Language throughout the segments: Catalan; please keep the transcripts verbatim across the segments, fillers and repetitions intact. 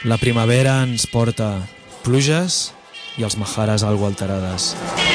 La primavera ens porta pluges i els majares algo alterades.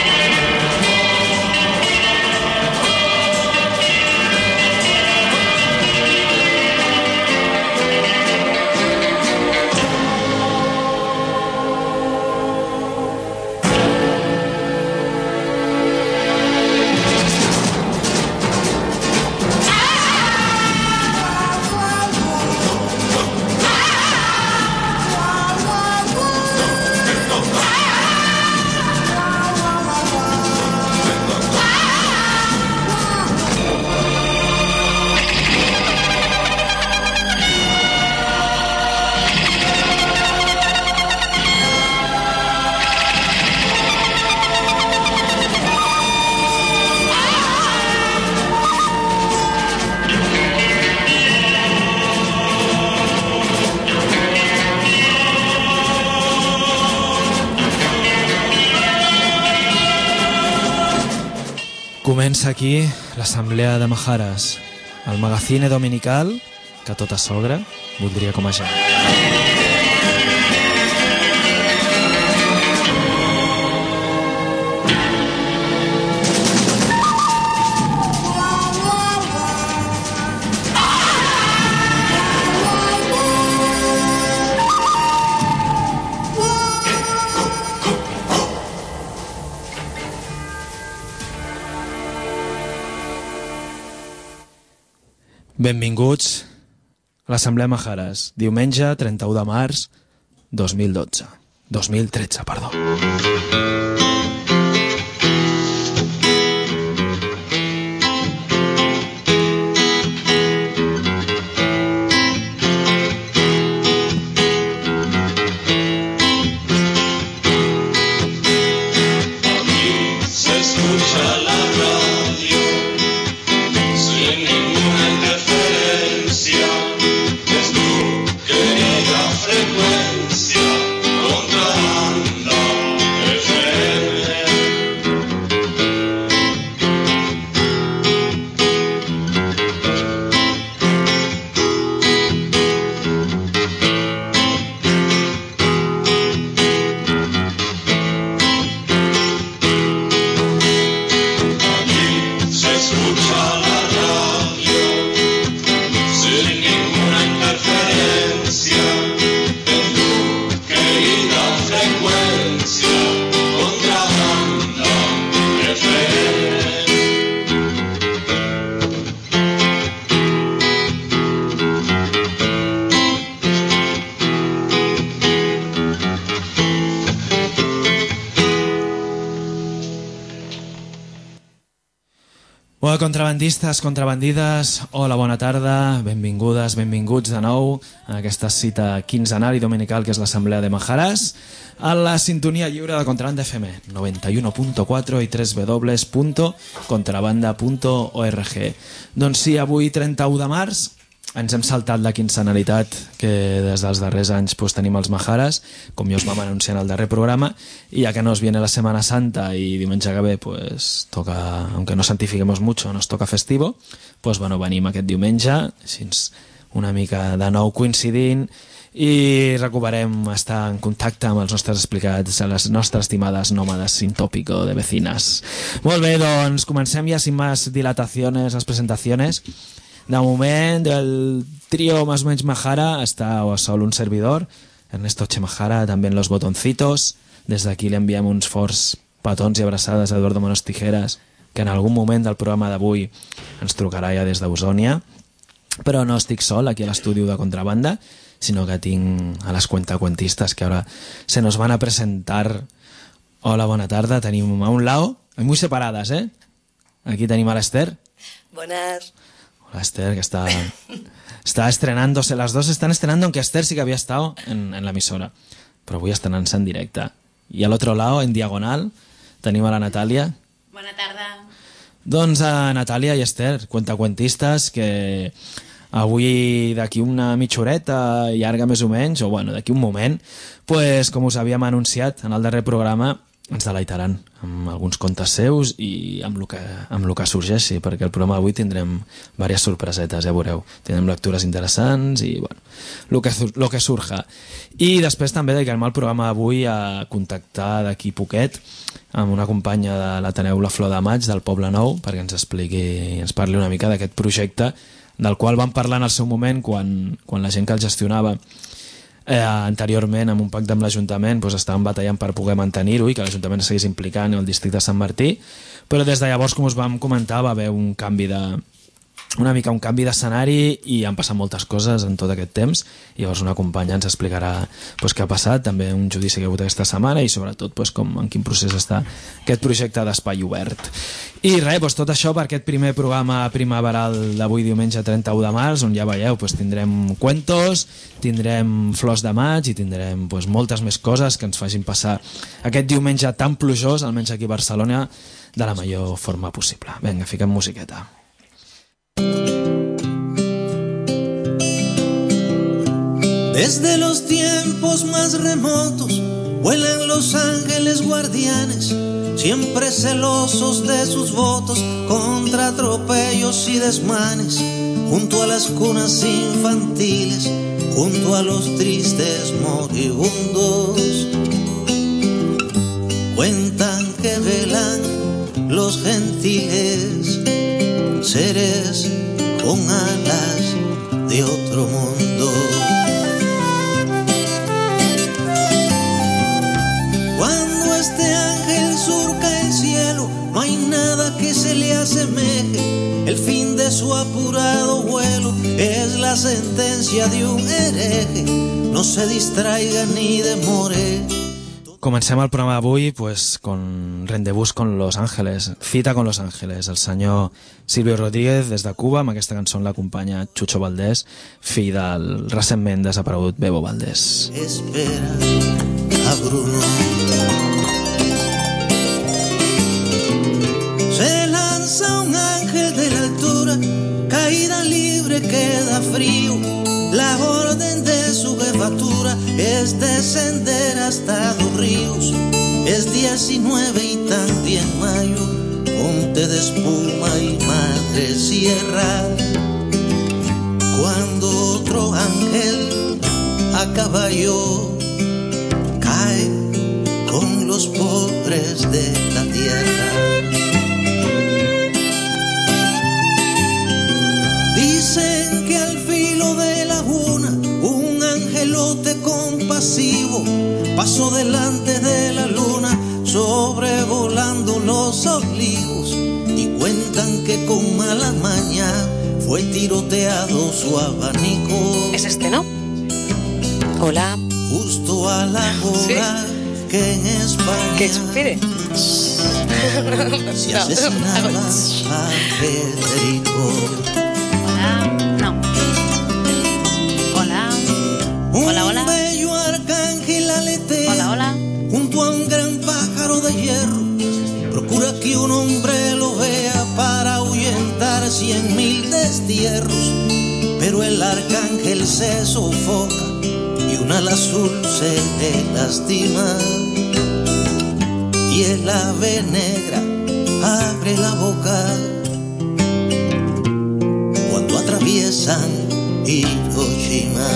Comença aquí l'assemblea de majares, el magazine dominical que tota sogra voldria com a gent. Benvinguts a l'Assemblea Majares, diumenge trenta-u de març dos mil dotze. dos mil tretze, perdó. Hola, contrabandistes, contrabandides, hola, bona tarda, benvingudes, benvinguts de nou a aquesta cita quinzenal i dominical que és l'Assemblea de Majares, a la sintonia lliure de Contrabanda F M, noventa-u punt quatre i w w w punt contrabanda punt org. Doncs sí, avui trenta-u de març ens hem saltat la quinzenalitat que des dels darrers anys pues, tenim els Majares, com ja us vam anunciar en el darrer programa, i ja que nos viene la Semana Santa i diumenge que ve pues, toca, aunque no santifiquemos mucho, nos toca festivo, pues, bueno, venim aquest diumenge, així una mica de nou coincidint, i recuperem estar en contacte amb els nostres explicats, a les nostres estimades nòmades sin tópico de vecinas. Molt bé, doncs comencem ja sin más dilataciones, les presentaciones. De moment, el trío más o menos Majara està solo un servidor, Ernesto Che Majara, també en los botoncitos. Des d'aquí li enviem uns forts petons i abraçades a Eduardo Manos Tijeras, que en algun moment del programa d'avui ens trucarà ja des d'Ausònia. Però no estic sol aquí a l'estudi de Contrabanda, sinó que tinc a les cuentacuentistas que ara se nos van a presentar. Hola, bona tarda. Tenim a un lado, muy separadas, ¿eh? Aquí tenim a l'Ester. Buenas. Hola, Esther, que está, está estrenándose. Las dos están estrenando, aunque Esther sí que había estado en, en la emisora. Pero voy a estrenarse en directa. Y al otro lado, en diagonal, tenim a la Natàlia. Bona tarda. Doncs a Natàlia i Esther, cuentacuentistes, que avui d'aquí una mitja horeta, llarga més o menys, o bueno, d'aquí un moment, pues, com us havíem anunciat en el darrer programa, ens deleitaran amb alguns contes seus i amb el que, amb el que sorgeixi, perquè el programa d'avui tindrem diverses sorpresetes, ja veureu. Tindrem lectures interessants i, bueno, el que, lo que surja. I després també dedicarem el programa d'avui a contactar d'aquí poquet amb una companya de l'Ateneu La Flor de Maig, del Poble Nou, perquè ens expliqui, ens parli una mica d'aquest projecte del qual vam parlar en el seu moment quan, quan la gent que el gestionava eh, anteriorment amb un pacte amb l'Ajuntament doncs estaven batallant per poder mantenir-ho i que l'Ajuntament seguís implicant en el districte de Sant Martí, però des de llavors, com us vam comentar, va haver un canvi de una mica un canvi d'escenari i han passat moltes coses en tot aquest temps i llavors una companya ens explicarà doncs, què ha passat, també un judici que ha hagut aquesta setmana i sobretot doncs, com, en quin procés està aquest projecte d'Espai Obert. I res, doncs, tot això per aquest primer programa primaveral d'avui diumenge trenta-u de març, on ja veieu, doncs, tindrem cuentos, tindrem flors de maig i tindrem doncs, moltes més coses que ens facin passar aquest diumenge tan plujós, almenys aquí a Barcelona, de la millor forma possible. Vinga, fiquem musiqueta. Desde los tiempos más remotos vuelan los ángeles guardianes, siempre celosos de sus votos contra atropellos y desmanes, junto a las cunas infantiles, junto a los tristes moribundos. Cuentan que velan los gentiles, seres con alas de otro mundo. Cuando este ángel surca el cielo, no hay nada que se le asemeje. El fin de su apurado vuelo es la sentencia de un hereje. No se distraiga ni demore. Comencem el programa d'avui pues, con Rendezvous con Los Ángeles, Cita con Los Ángeles. El senyor Silvio Rodríguez des de Cuba, amb aquesta cançó l'acompanya Chucho Valdés, fill del recentment desaparegut Bebo Valdés. Espera a Bruno. Se lanza un ángel de la altura, caída libre queda frío. La orden de su jefatura es descender hasta dos ríos. Es diecinueve y también mayo, monte de espuma y madre sierra. Cuando otro ángel a caballo cae con los pobres de la tierra. Dicen que al filo de la luna un angelote compasivo pasó delante de la luna sobrevolando los olivos, y cuentan que con mala maña fue tiroteado su abanico. ¿Es este, no? Hola. Justo a la hora ¿sí? que en España que espere se asesinaba no. a Federico. No. Hola. Hola, hola. Un bello arcángel aletea hola, hola. junto a un gran pájaro de hierro. Procura que un hombre lo vea para ahuyentar cien mil destierros. Pero el arcángel se sofoca y un ala azul se le lastima. Y el ave negra abre la boca atraviesan Hiroshima.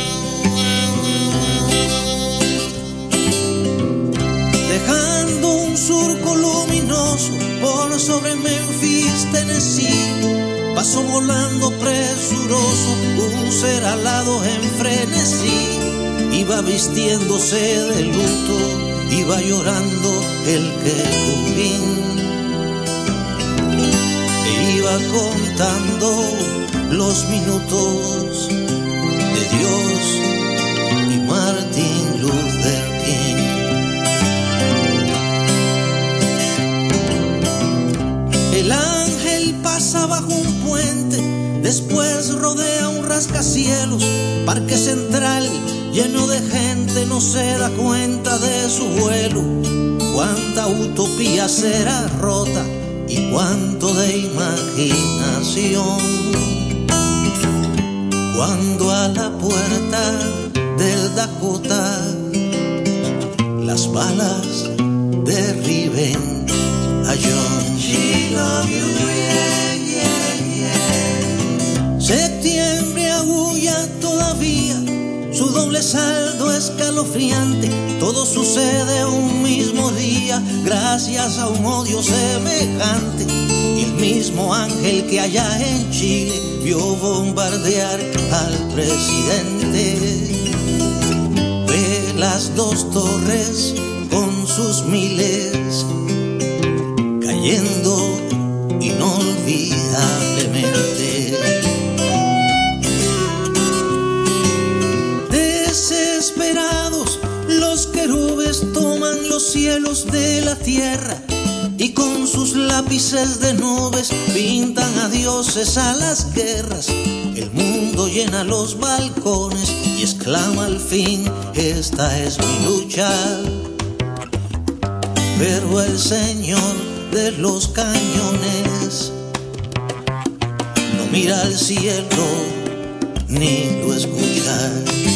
Dejando un surco luminoso por sobre Memphis, Tennessee, pasó volando presuroso un ser alado en frenesí. Iba vistiéndose de luto, iba llorando el querubín, e iba contando los minutos de Dios y Martin Luther King. El ángel pasa bajo un puente, después rodea un rascacielos. Parque Central lleno de gente, no se da cuenta de su vuelo. Cuánta utopía será rota y cuánto de imaginación. Cuando a la puerta del Dakota las balas derriben a John. She love you, yeah, yeah, yeah. Septiembre agulla todavía, su doble saldo escalofriante. Todo sucede un mismo día, gracias a un odio semejante. Y el mismo ángel que allá en Chile vio bombardear al presidente. Ve las dos torres con sus miles cayendo inolvidablemente. Desesperados, los querubes toman los cielos de la tierra y con sus lápices de nubes pintan a dioses a las guerras. El mundo llena los balcones y exclama al fin: esta es mi lucha. Pero el Señor de los cañones no mira al cielo ni lo escucha.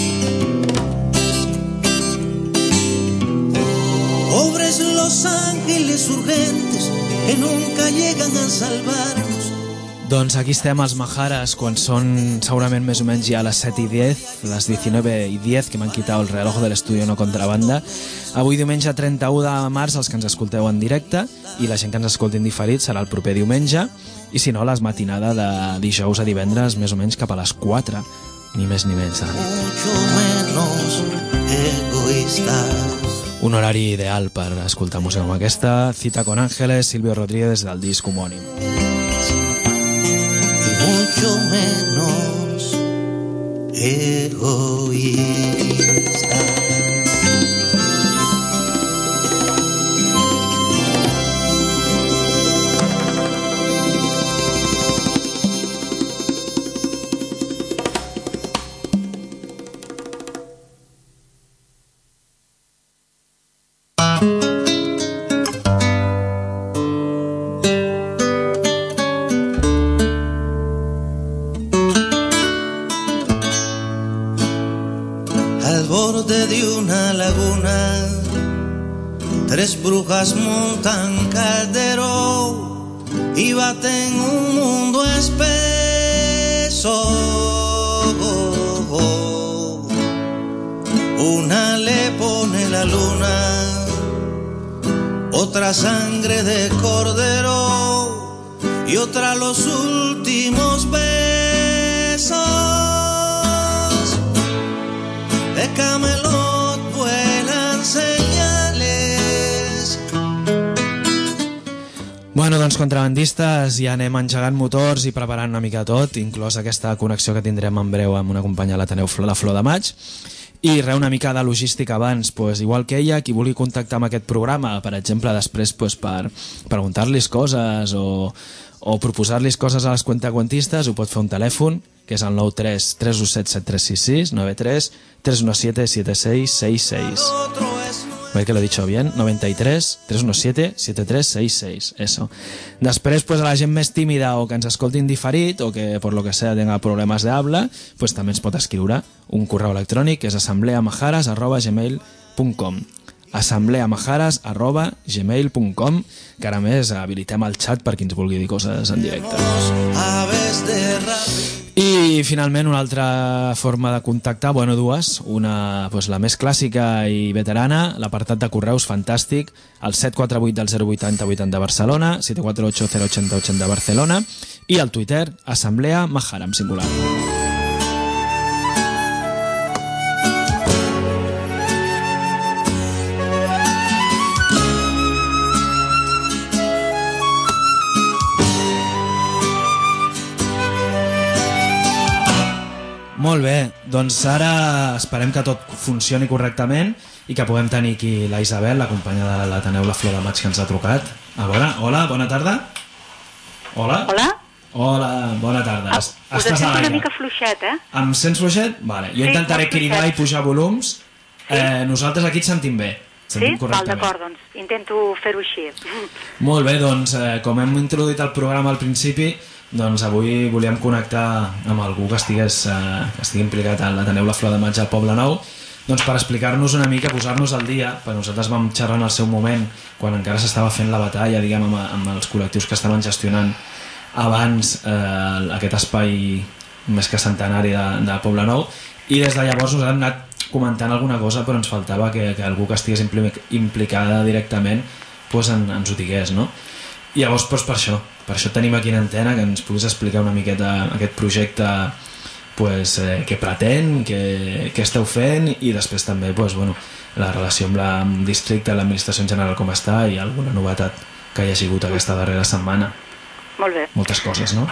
Pobres los ángeles urgentes que nunca llegan a salvarnos. Doncs aquí estem als Majares quan són segurament més o menys ja a les set i diez, les diecinueve i diez, que m'han quitat el reloj de l'estudi No Contrabanda. Avui diumenge trenta-u de març, els que ens escolteu en directe, i la gent que ens escolti en diferit serà el proper diumenge, i si no, les matinades de dijous a divendres, més o menys cap a les quatre, ni més ni menys. Mucho menos egoístas. Un horari ideal per escoltar música com aquesta. Cita con Ángeles, Silvio Rodríguez, del disc homònim. Mucho menos egoísta. Tres brujas montan caldero y baten un mundo espeso. Una le pone la luna, otra sangre de cordero y otra los últimos besos. De Camelot vuelan senyales. Bueno, doncs, contrabandistes, ja anem engegant motors i preparant una mica tot, inclòs aquesta connexió que tindrem en breu amb una companya a l'Ateneu La Flor de Maig. I re, una mica de logística abans, pues, igual que ella, qui vulgui contactar amb aquest programa, per exemple, després pues, per preguntar-los coses o, o proposar-los coses a les cuentacuentistes, ho pot fer un telèfon, que és el nou tres tres u set set tres sis sis, nueve tres tres uno siete siete seis seis seis. A ver que lo he dicho bien, noventa y tres tres uno siete siete tres seis seis, eso. Després, pues, a la gent més tímida o que ens escolti indiferit o que por lo que sea tenga problemes de habla, pues també ens pot escriure un correu electrònic que és assembleamajares arroba gmail punt com assembleamajares arroba gmail punt com, que ara més habilitem el xat per qui ens vulgui dir coses en directe. I finalment una altra forma de contactar, bueno, dues, una, pues, la més clàssica i veterana, l'apartat de correus fantàstic, el set quatre vuit del zero vuitanta vuitanta Barcelona, set quatre ocho cero ochenta ochenta Barcelona, i el Twitter, Assemblea Majara, en singular. Molt bé, doncs ara esperem que tot funcioni correctament i que puguem tenir aquí la Isabel, la companya de l'Ateneu La Flor de Maig, que ens ha trucat. A veure, hola, bona tarda. Hola. Hola. Hola, bona tarda. Ah, us Estàs a l'aire. una mica fluixet, eh? Em sents fluixet? Vale. Jo sí, intentaré cridar i pujar volums. Sí? Eh, nosaltres aquí et sentim bé. Sí? Val, d'acord, doncs intento fer-ho així. Molt bé, doncs eh, com hem introduït el programa al principi, doncs avui volíem connectar amb algú que estigués eh, que estigui implicat a l'Ateneu La Flor de Maig al Poble Nou, Doncs per explicar-nos una mica, posar-nos al dia, perquè nosaltres vam xerrar en el seu moment, quan encara s'estava fent la batalla, diguem, amb, amb els col·lectius que estaven gestionant abans eh, aquest espai més que centenari de, de Poblenou, i des de llavors us hem anat comentant alguna cosa, però ens faltava que, que algú que estigués implicada directament pues en, ens ho digués, no? I llavors pues, per això, per això tenim aquí en antena, que ens puguis explicar una miqueta aquest projecte pues, eh, què pretén, què, què esteu fent, i després també pues, bueno, la relació amb el districte, l'administració en general com està, i alguna novetat que hi ha sigut aquesta darrera setmana. Molt bé. Moltes coses, no?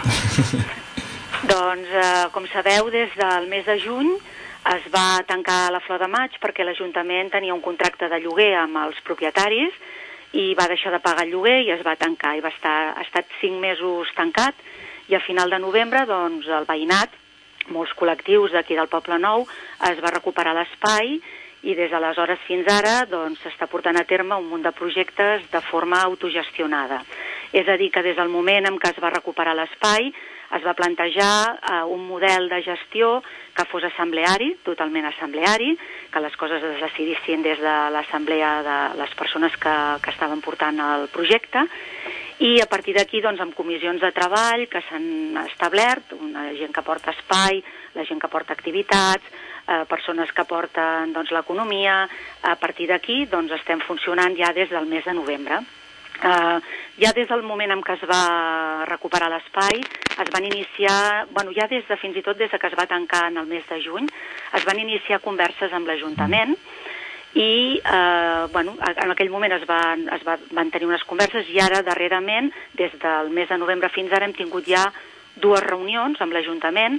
Doncs, eh, com sabeu, des del mes de juny es va tancar la Flor de Maig perquè l'Ajuntament tenia un contracte de lloguer amb els propietaris i va deixar de pagar el lloguer i es va tancar, i va estar, ha estat cinc mesos tancat, i a final de novembre doncs, el veïnat, molts col·lectius d'aquí del Poble Nou, es va recuperar l'espai, i des d'aleshores fins ara doncs, s'està portant a terme un munt de projectes de forma autogestionada. És a dir, que des del moment en què es va recuperar l'espai es va plantejar eh, un model de gestió que fos assembleari, totalment assembleari, que les coses es decidissin des de l'assemblea de les persones que, que estaven portant el projecte, i a partir d'aquí, doncs, amb comissions de treball que s'han establert, una gent que porta espai, la gent que porta activitats, eh, persones que porten doncs, l'economia. A partir d'aquí doncs, estem funcionant ja des del mes de novembre. Uh, ja des del moment en què es va recuperar l'espai es van iniciar, bueno, ja des de fins i tot des de que es va tancar en el mes de juny, es van iniciar converses amb l'Ajuntament, i uh, bueno, en aquell moment es, van, es va, van tenir unes converses, i ara darrerament, des del mes de novembre fins ara, hem tingut ja dues reunions amb l'Ajuntament,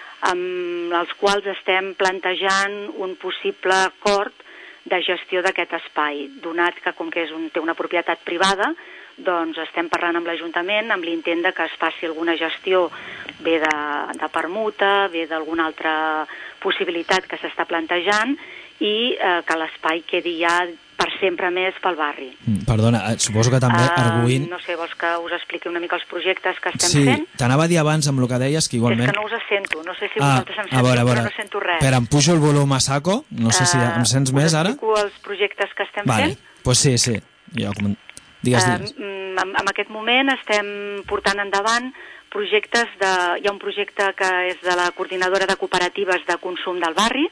amb els quals estem plantejant un possible acord de gestió d'aquest espai, donat que com que és un, té una propietat privada, doncs estem parlant amb l'Ajuntament amb l'intent de que es faci alguna gestió bé de, de permuta, bé d'alguna altra possibilitat que s'està plantejant, i eh, que l'espai quedi ja per sempre més pel barri. Perdona, suposo que també uh, arguint... No sé, vols que us expliqui una mica els projectes que estem sí, fent? Sí, t'anava a dir abans amb el que deies, que igualment... És que no us sento, no sé si ah, vosaltres em sentiu, veure, però no sento res. Espera, em pujo el volum a saco, no sé si em sents uh, més ara? Us explico els projectes que estem vale. fent? Doncs pues sí, sí, jo, com... digues, digues. Uh, en, en aquest moment estem portant endavant projectes de... Hi ha un projecte que és de la Coordinadora de Cooperatives de Consum del Barri,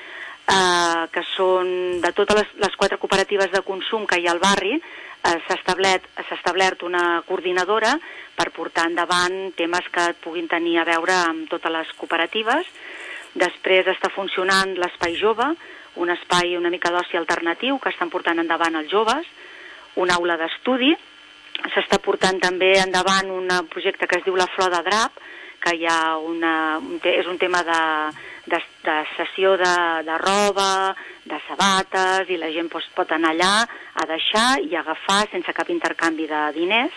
Uh, que són de totes les, les quatre cooperatives de consum que hi ha al barri, uh, s'ha establert, s'ha establert una coordinadora per portar endavant temes que puguin tenir a veure amb totes les cooperatives. Després està funcionant l'Espai Jove, un espai una mica d'oci alternatiu que estan portant endavant els joves, una aula d'estudi. S'està portant també endavant un projecte que es diu La Flor de Drap, que hi ha una, un te, és un tema de, de, de sessió de, de roba, de sabates, i la gent pues, pot anar allà a deixar i agafar sense cap intercanvi de diners.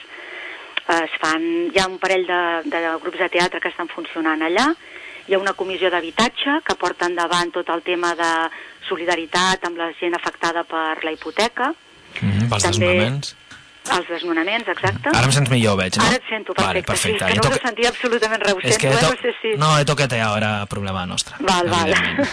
Es fan, hi ha un parell de, de grups de teatre que estan funcionant allà. Hi ha una comissió d'habitatge que porta endavant tot el tema de solidaritat amb la gent afectada per la hipoteca. Mm, pels desnonaments. Els desnonaments, exacte. Ara em sents millor, veig, no? Ara et sento, perfecte. Vale, perfecte. Sí, que no us toque... sentia absolutament res. Ho és sento, que to... eh? No sé si... No, he toqueteado, era problema nostre. Val, val.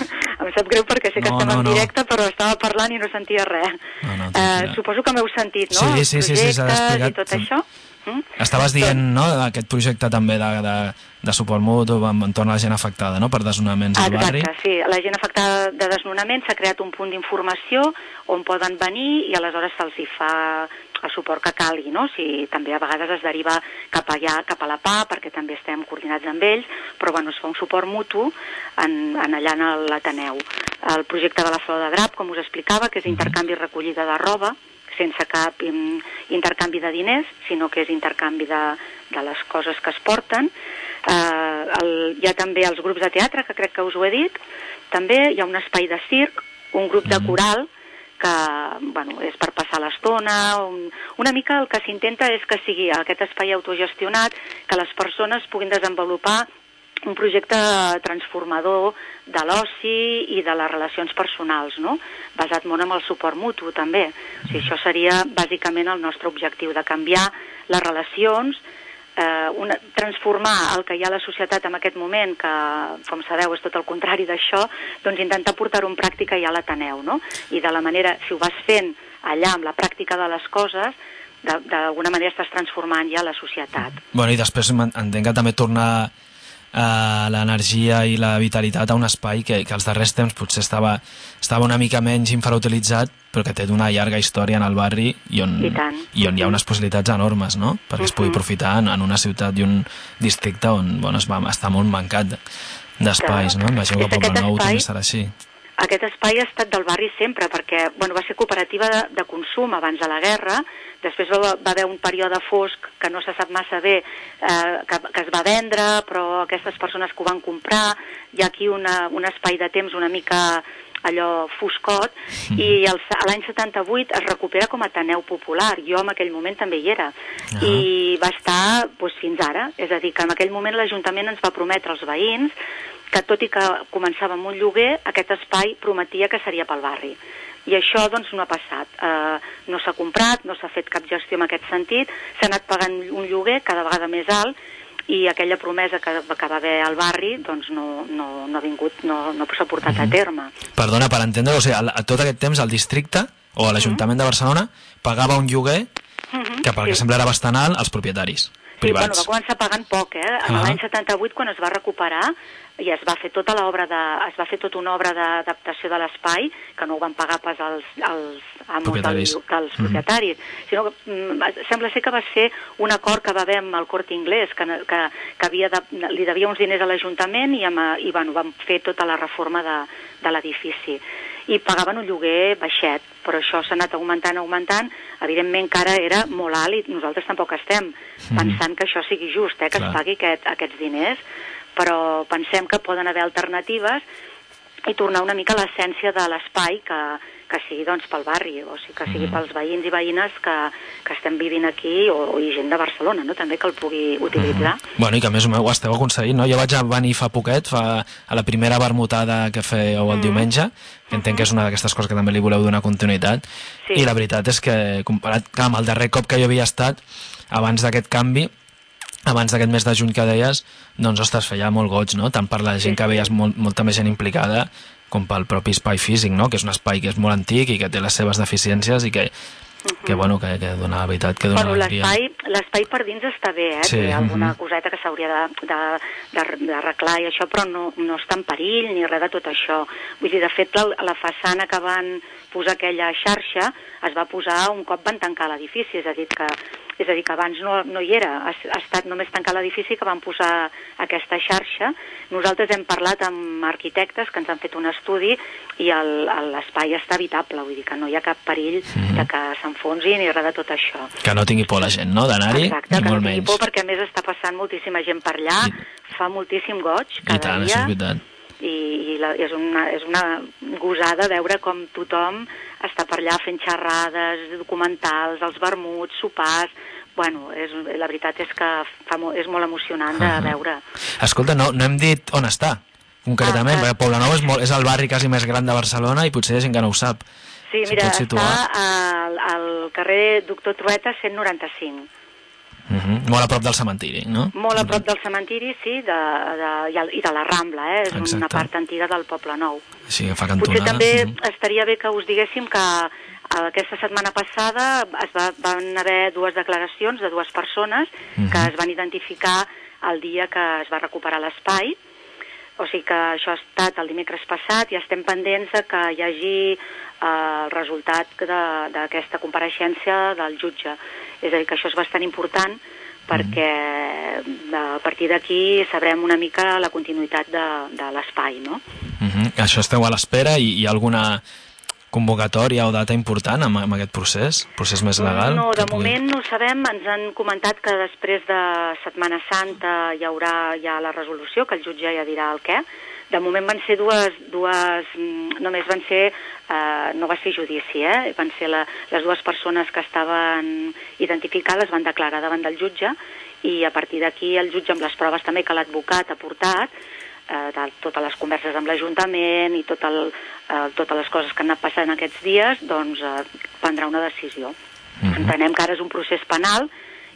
Em sap greu perquè sé que no, estem no, en directe, no. Però estava parlant i no sentia res. No, no, uh, suposo que m'heu sentit, no? Sí, sí, sí, sí, s'ha explicat. I tot això. Mm? Estaves dient, no?, aquest projecte també de, de, de suport mutu entorn a la gent afectada, no?, per desnonaments al barri. Exacte, sí. La gent afectada de desnonaments s'ha creat un punt d'informació on poden venir i aleshores se'ls hi fa el suport que calgui, no? Si també a vegades es deriva cap allà, cap a la P A, perquè també estem coordinats amb ells, però bueno, es fa un suport mutu en, en allà en l'Ateneu. El projecte de la Flor de Drap, com us explicava, que és intercanvi i recollida de roba, sense cap in, intercanvi de diners, sinó que és intercanvi de, de les coses que es porten. Eh, el, hi ha també els grups de teatre, que crec que us ho he dit. També hi ha un espai de circ, un grup de coral, que bueno, és per passar l'estona. Un, una mica el que s'intenta és que sigui aquest espai autogestionat, que les persones puguin desenvolupar un projecte transformador de l'oci i de les relacions personals, no? Basat molt en el suport mutu, també. O sigui, això seria bàsicament el nostre objectiu, de canviar les relacions eh, una, transformar el que hi ha a la societat en aquest moment, que, com sabeu, és tot el contrari d'això, doncs intentar portar-ho en pràctica ja a l'Ateneu, no? I de la manera, si ho vas fent allà amb la pràctica de les coses, d'alguna manera estàs transformant ja la societat. Bueno, i després entenc que també tornar Uh, l'energia i la vitalitat a un espai que, que als darrers temps potser estava, estava una mica menys infrautilitzat, però que té una llarga història en el barri i on, I tant. i on hi ha unes possibilitats enormes, no? Perquè es pugui aprofitar en, en una ciutat i un districte on, bueno, es va estar molt mancat d'espais, no? Imagino que a Poblenou també serà així. Aquest espai ha estat del barri sempre, perquè bueno, va ser cooperativa de, de consum abans de la guerra, després va, va haver un període fosc que no se sap massa bé, eh, que, que es va vendre, però aquestes persones que ho van comprar, hi ha aquí una, un espai de temps una mica allò foscot, mm. i l'any setanta-vuit es recupera com a Ateneu Popular. Jo en aquell moment també hi era, ah. i va estar doncs, fins ara, és a dir, que en aquell moment l'Ajuntament ens va prometre als veïns que tot i que començava amb un lloguer, aquest espai prometia que seria pel barri. I això doncs no ha passat. Eh, no s'ha comprat, no s'ha fet cap gestió en aquest sentit, s'ha anat pagant un lloguer cada vegada més alt, i aquella promesa que, que va haver al barri doncs no, no, no ha vingut, no, no s'ha portat uh-huh. a terme. Perdona, per entendre, o sigui, a, a tot aquest temps el districte o l'Ajuntament uh-huh. de Barcelona pagava un lloguer uh-huh. que pel que sí. sembla era bastant alt als propietaris privats. Sí, bueno, va començar pagant poc, eh? En uh-huh. l'any setanta-vuit, quan es va recuperar, i es va fer tota l'obra de, es va fer tota una obra d'adaptació de l'espai, que no ho van pagar pas els, els amos propietaris. Del, dels mm-hmm. propietaris, sinó que mm, sembla ser que va ser un acord que va haver amb el Corte Inglés, que, que, que havia de, li devia uns diners a l'Ajuntament i, amb, i bueno, van fer tota la reforma de, de l'edifici. I pagaven un lloguer baixet, però això s'ha anat augmentant, augmentant, evidentment que ara era molt alt i nosaltres tampoc estem mm. pensant que això sigui just, eh, que Clar. es pagui aquest, aquests diners, però pensem que poden haver alternatives i tornar una mica a l'essència de l'espai que, que sigui doncs, pel barri, o sigui, que sigui pels veïns i veïnes que, que estem vivint aquí, o, o gent de Barcelona, no? També que el pugui utilitzar. Mm. Bueno, i que a més ho esteu aconseguint, no? Jo vaig venir fa poquet, fa, a la primera vermutada que fèieu el mm. diumenge, que entenc que és una d'aquestes coses que també li voleu donar continuïtat, sí. i la veritat és que, comparat amb el darrer cop que jo havia estat, abans d'aquest canvi, abans d'aquest mes de juny que deies, doncs, ostres, feia molt goig, no? Tant per la gent que veies molt, molta més gent implicada com pel propi espai físic, no? Que és un espai que és molt antic i que té les seves deficiències i que, uh-huh. que bueno, que, que dona la veritat, que dona bueno, alegria. L'espai per dins està bé, eh? Sí, Té alguna uh-huh. coseta que s'hauria d'arreglar i això, però no, no està en perill ni res de tot això. Vull dir, de fet, la, la façana que van posar aquella xarxa es va posar un cop van tancar l'edifici, és a dir, que és a dir, que abans no, no hi era, ha, ha estat només tancar l'edifici que van posar aquesta xarxa. Nosaltres hem parlat amb arquitectes que ens han fet un estudi i l'espai està habitable, vull dir que no hi ha cap perill mm-hmm. de que s'enfonsi ni res de tot això. Que no tingui por la gent, no?, d'anar-hi, Exacte, ni que molt no tingui menys. por, perquè a més està passant moltíssima gent per allà, I... fa moltíssim goig cada I tant, dia. És veritat. I, i la, és, una, és una gosada veure com tothom està per allà fent xerrades, documentals, els vermuts, sopars. Bueno, és, la veritat és que fa molt, és molt emocionant de uh-huh. veure. Escolta, no, no hem dit on està, concretament, ah, perquè Poblenou és, molt, és el barri quasi més gran de Barcelona i potser hi ha gent que no ho sap. Sí, mira, està al, al carrer Doctor Trueta cent noranta-cinc. Uh-huh. Molt a prop del cementiri, no? Molt a prop del cementiri, sí, de, de, i de la Rambla, eh? És Exacte. Una part antiga del Poble Nou. Sí, que fa cantonada. Potser també uh-huh. estaria bé que us diguéssim que aquesta setmana passada es va, van haver dues declaracions de dues persones uh-huh. que es van identificar el dia que es va recuperar l'espai. O sigui que això ha estat el dimecres passat i estem pendents de que hi hagi eh, el resultat d'aquesta compareixença del jutge. És a dir, que això és bastant important perquè uh-huh. a partir d'aquí sabrem una mica la continuïtat de, de l'espai, no? Uh-huh. Això esteu a l'espera i hi ha alguna convocatòria o data important amb, amb aquest procés? Procés més legal? No, de moment no ho sabem. Ens han comentat que després de Setmana Santa hi haurà ja la resolució, que el jutge ja dirà el què. De moment van ser dues, dues només van ser, eh, no va ser judici, eh? Van ser la, les dues persones que estaven identificades, van declarar davant del jutge i a partir d'aquí el jutge, amb les proves també que l'advocat ha portat, eh, de totes les converses amb l'Ajuntament i tot el, eh, totes les coses que han anat passant aquests dies, doncs eh, prendrà una decisió. Mm-hmm. Entenem que ara és un procés penal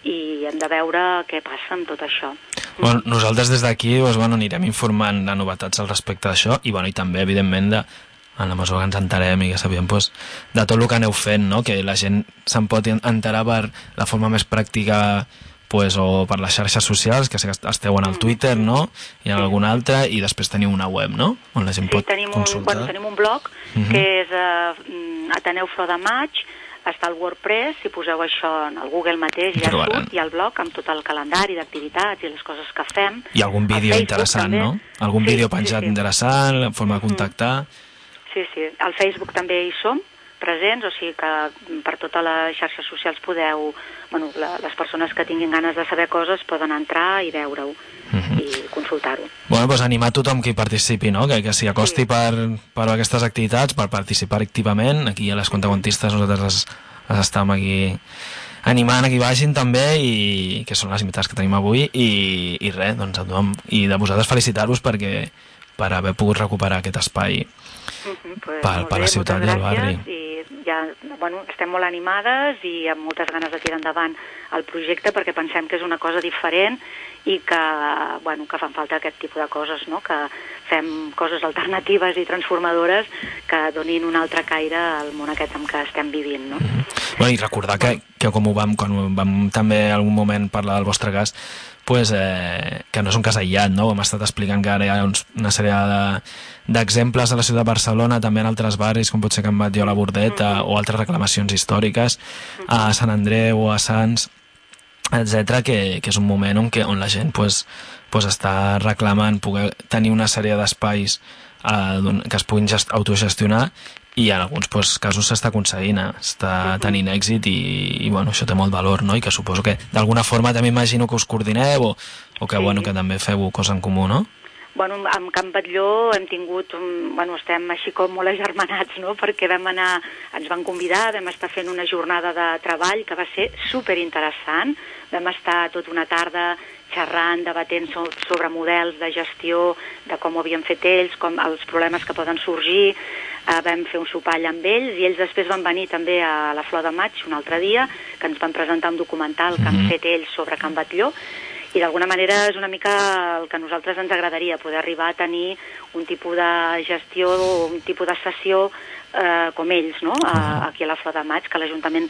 i hem de veure què passa amb tot això. Bueno, nosaltres des d'aquí doncs, bueno, anirem informant de novetats al respecte d'això i, bueno, i també, evidentment, de, en la mesura que ens enterem i que sabíem doncs, de tot el que aneu fent, no? Que la gent se'n pot enterar per la forma més pràctica pues, o per les xarxes socials, que esteu en el Twitter, no? I en algun altre, i després teniu una web, no? On la gent sí, pot tenim consultar. Un, bueno, tenim un blog uh-huh. que és uh, Ateneu Flor de Maig, està al WordPress, si poseu això en el Google mateix ja surt, i el blog amb tot el calendari d'activitats i les coses que fem. I algun vídeo interessant, també. No? Algun sí, vídeo penjat sí, sí. interessant, en forma de contactar. Sí, sí. Al Facebook també hi som presents, o sigui que per totes les xarxes socials podeu, bueno, la, les persones que tinguin ganes de saber coses poden entrar i veure-ho uh-huh. i consultar-ho. Bueno, doncs animar tothom que hi participi, no? Que, que s'hi acosti sí. per, per aquestes activitats, per participar activament. Aquí a les Contacontistes nosaltres les, les estem aquí animant a que hi vagin també, i que són les invitades que tenim avui, i, i res, doncs a tothom, i de vosaltres felicitar-vos perquè per haver pogut recuperar aquest espai uh-huh, pues, per, per la ciutat i el barri. I ja, bueno, estem molt animades i amb moltes ganes de tirar endavant el projecte perquè pensem que és una cosa diferent i que, bueno, que fan falta aquest tipus de coses, no? Que fem coses alternatives i transformadores que donin un altre caire al món aquest en què estem vivint, no? Mm-hmm. Bueno, i recordar que, que com ho vam, quan vam també en algun moment parlar del vostre cas, pues, eh, que no és un cas aïllat, no? Hem estat explicant que ara hi ha uns, una sèrie de, d'exemples a la ciutat de Barcelona, també en altres barris, com pot ser Can Batlló, la Bordeta, mm-hmm. o altres reclamacions històriques, mm-hmm. a Sant Andreu o a Sants, etcètera, que, que és un moment on, que, on la gent pues, pues està reclamant poder tenir una sèrie d'espais eh, que es puguin gest, autogestionar, i en alguns pues, casos s'està aconseguint, eh? Està tenint èxit i, i bueno, això té molt valor, no? I que suposo que d'alguna forma també imagino que us coordineu o, o que, sí. bueno, que també feu cosa en comú, no? Bueno, amb Can Batlló hem tingut, un, bueno, estem així com molt agermanats, no? Perquè vam anar, ens van convidar, vam estar fent una jornada de treball que va ser superinteressant, vam estar tota una tarda xerrant, debatent so, sobre models de gestió, de com ho havien fet ells, com els problemes que poden sorgir, eh, vam fer un sopar allà amb ells, i ells després van venir també a la Flor de Maig un altre dia, que ens van presentar un documental que han fet ells sobre Can Batlló, i d'alguna manera és una mica el que a nosaltres ens agradaria, poder arribar a tenir un tipus de gestió, un tipus de sessió eh, com ells, no? A, aquí a la Flor de Maig, que l'Ajuntament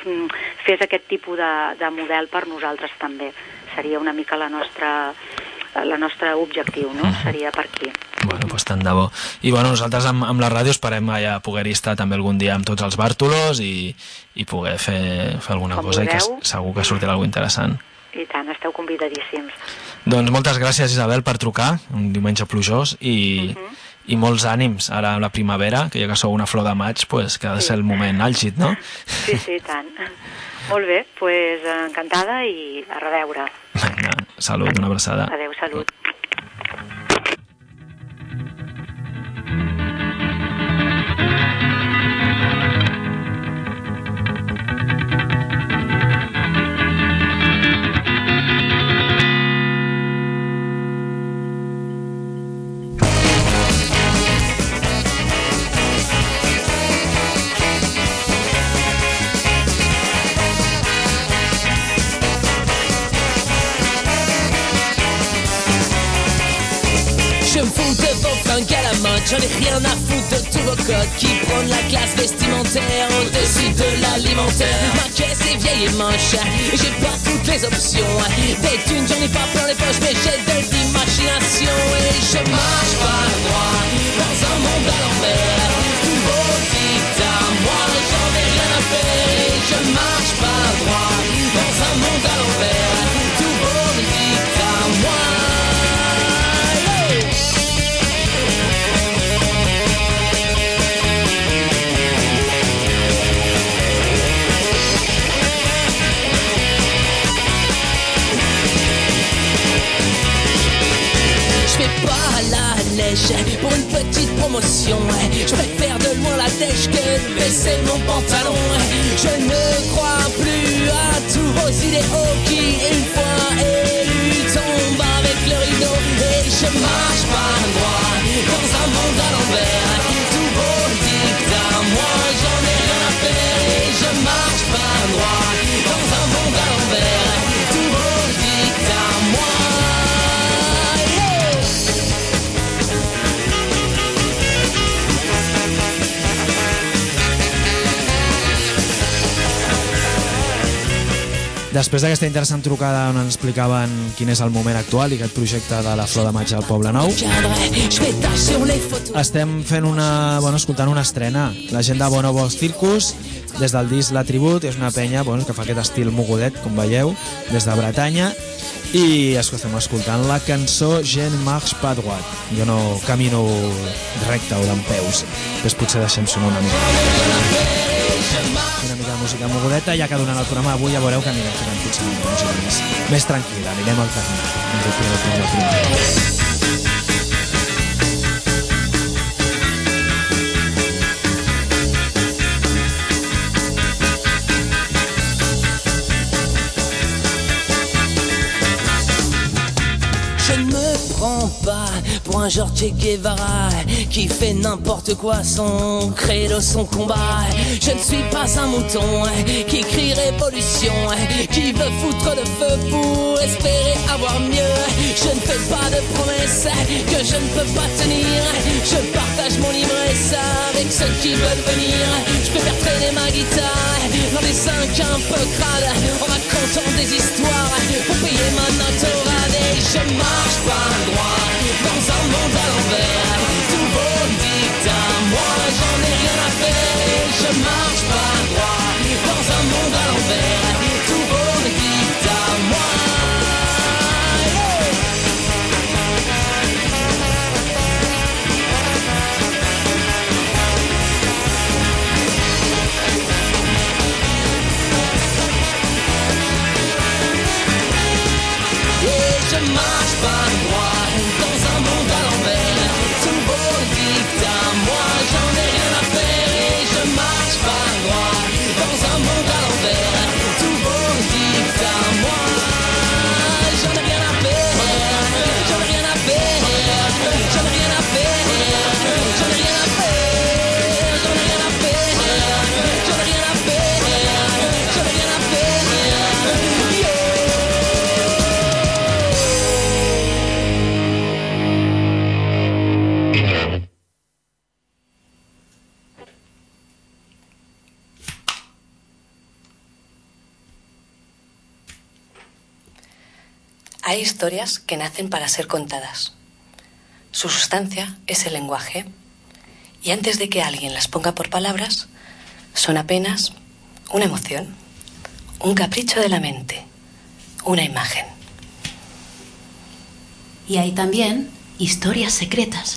fes aquest tipus de, de model per nosaltres també. Seria una mica la nostra, la nostre objectiu, no? Seria per aquí. Bueno, doncs tant de bo. I bueno, nosaltres amb, amb la ràdio esperem ja poder-hi estar també algun dia amb tots els Bàrtolos i, i poder fer, fer alguna com cosa, i que segur que sortirà alguna interessant. I tant, esteu convidadíssims. Doncs moltes gràcies, Isabel, per trucar, un diumenge plujós, i, uh-huh. i molts ànims ara a la primavera, que ja que sou una Flor de Maig, pues, que ha de ser el moment àlgid, no? Sí, sí, tant. Molt bé, doncs pues, encantada i a reveure. Vinga, salut, una abraçada. Adéu, salut. J'en ai rien à foutre de tous vos codes qui prônent la classe vestimentaire au-dessus de l'alimentaire. Ma caisse est vieille et moche, j'ai pas toutes les options. Des thunes, j'en ai pas plein les poches, mais j'ai de l'imagination. Et je marche pas droit dans un monde à l'envers. Tout beau dit à moi, j'en ai rien à faire. Et je marche pas droit dans un monde à l'envers. Tout beau dit à moi. Pour une petite promotion, je préfère de loin la dèche que de baisser mon pantalon. Je ne crois plus à tous vos idéaux qui, une fois élus, tombent avec le rideau. Et je marche pas droit dans un monde à l'envers. Tout beau dicte à moi, j'en ai rien à faire. Et je marche pas droit dans un monde à l'envers. Després d'aquesta interessant trucada on ens explicaven quin és el moment actual i aquest projecte de la Flor de Maig al Poble Nou, estem fent una, bueno, escoltant una estrena. La gent de Bonobos Circus, des del disc La Tribut, és una penya, bueno, que fa aquest estil mogudet, com veieu, des de Bretanya, i estem escoltant la cançó Je ne marche pas droit. Jo no camino recte o d'empeus. Després potser deixem sonar una mica. Una mica de música mogudeta, ja que donant el programa avui ja veureu que anirem fent potser una música més, més tranquil·la, anirem alternant. Ens ho podeu fer la primera. Pas pour un genre Che Guevara qui fait n'importe quoi, son credo, son combat. Je ne suis pas un mouton qui crie révolution, qui veut foutre le feu pour espérer avoir mieux. Je ne fais pas de promesses que je ne peux pas tenir. Je partage mon ivresse avec ceux qui veulent venir. Je préfère traîner ma guitare dans des cinq un peu crades en racontant des histoires pour payer ma notorade. Et je marche pas droit dans un monde à l'envers. Tous vos dictats, moi j'en ai rien à faire. Et je marche pas droit dans un monde à l'envers. Tous vos dictats, moi. Et je marche pas droit dans un monde à l'envers. Tous vos dictats, moi j'en ai rien à faire. Et je marche pas droit dans un monde à l'envers. Tous vos dictats, moi j'en ai rien à faire. J'en ai rien à faire. J'en ai rien à faire. J'en ai rien à faire. J'en ai rien à faire. J'en ai rien à faire. J'en ai rien à faire. Hay historias que nacen para ser contadas. Su sustancia es el lenguaje, y antes de que alguien las ponga por palabras, son apenas una emoción, un capricho de la mente, una imagen. Y hay también historias secretas.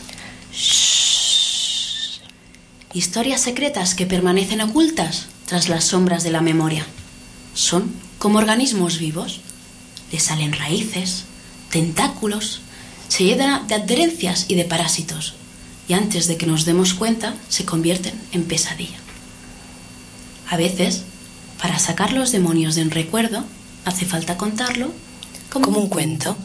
Shhh. Historias secretas que permanecen ocultas tras las sombras de la memoria. Son como organismos vivos. Le salen raíces, tentáculos, se llenan de adherencias y de parásitos, y antes de que nos demos cuenta se convierten en pesadilla. A veces, para sacar los demonios de un recuerdo, hace falta contarlo como, como un cuento.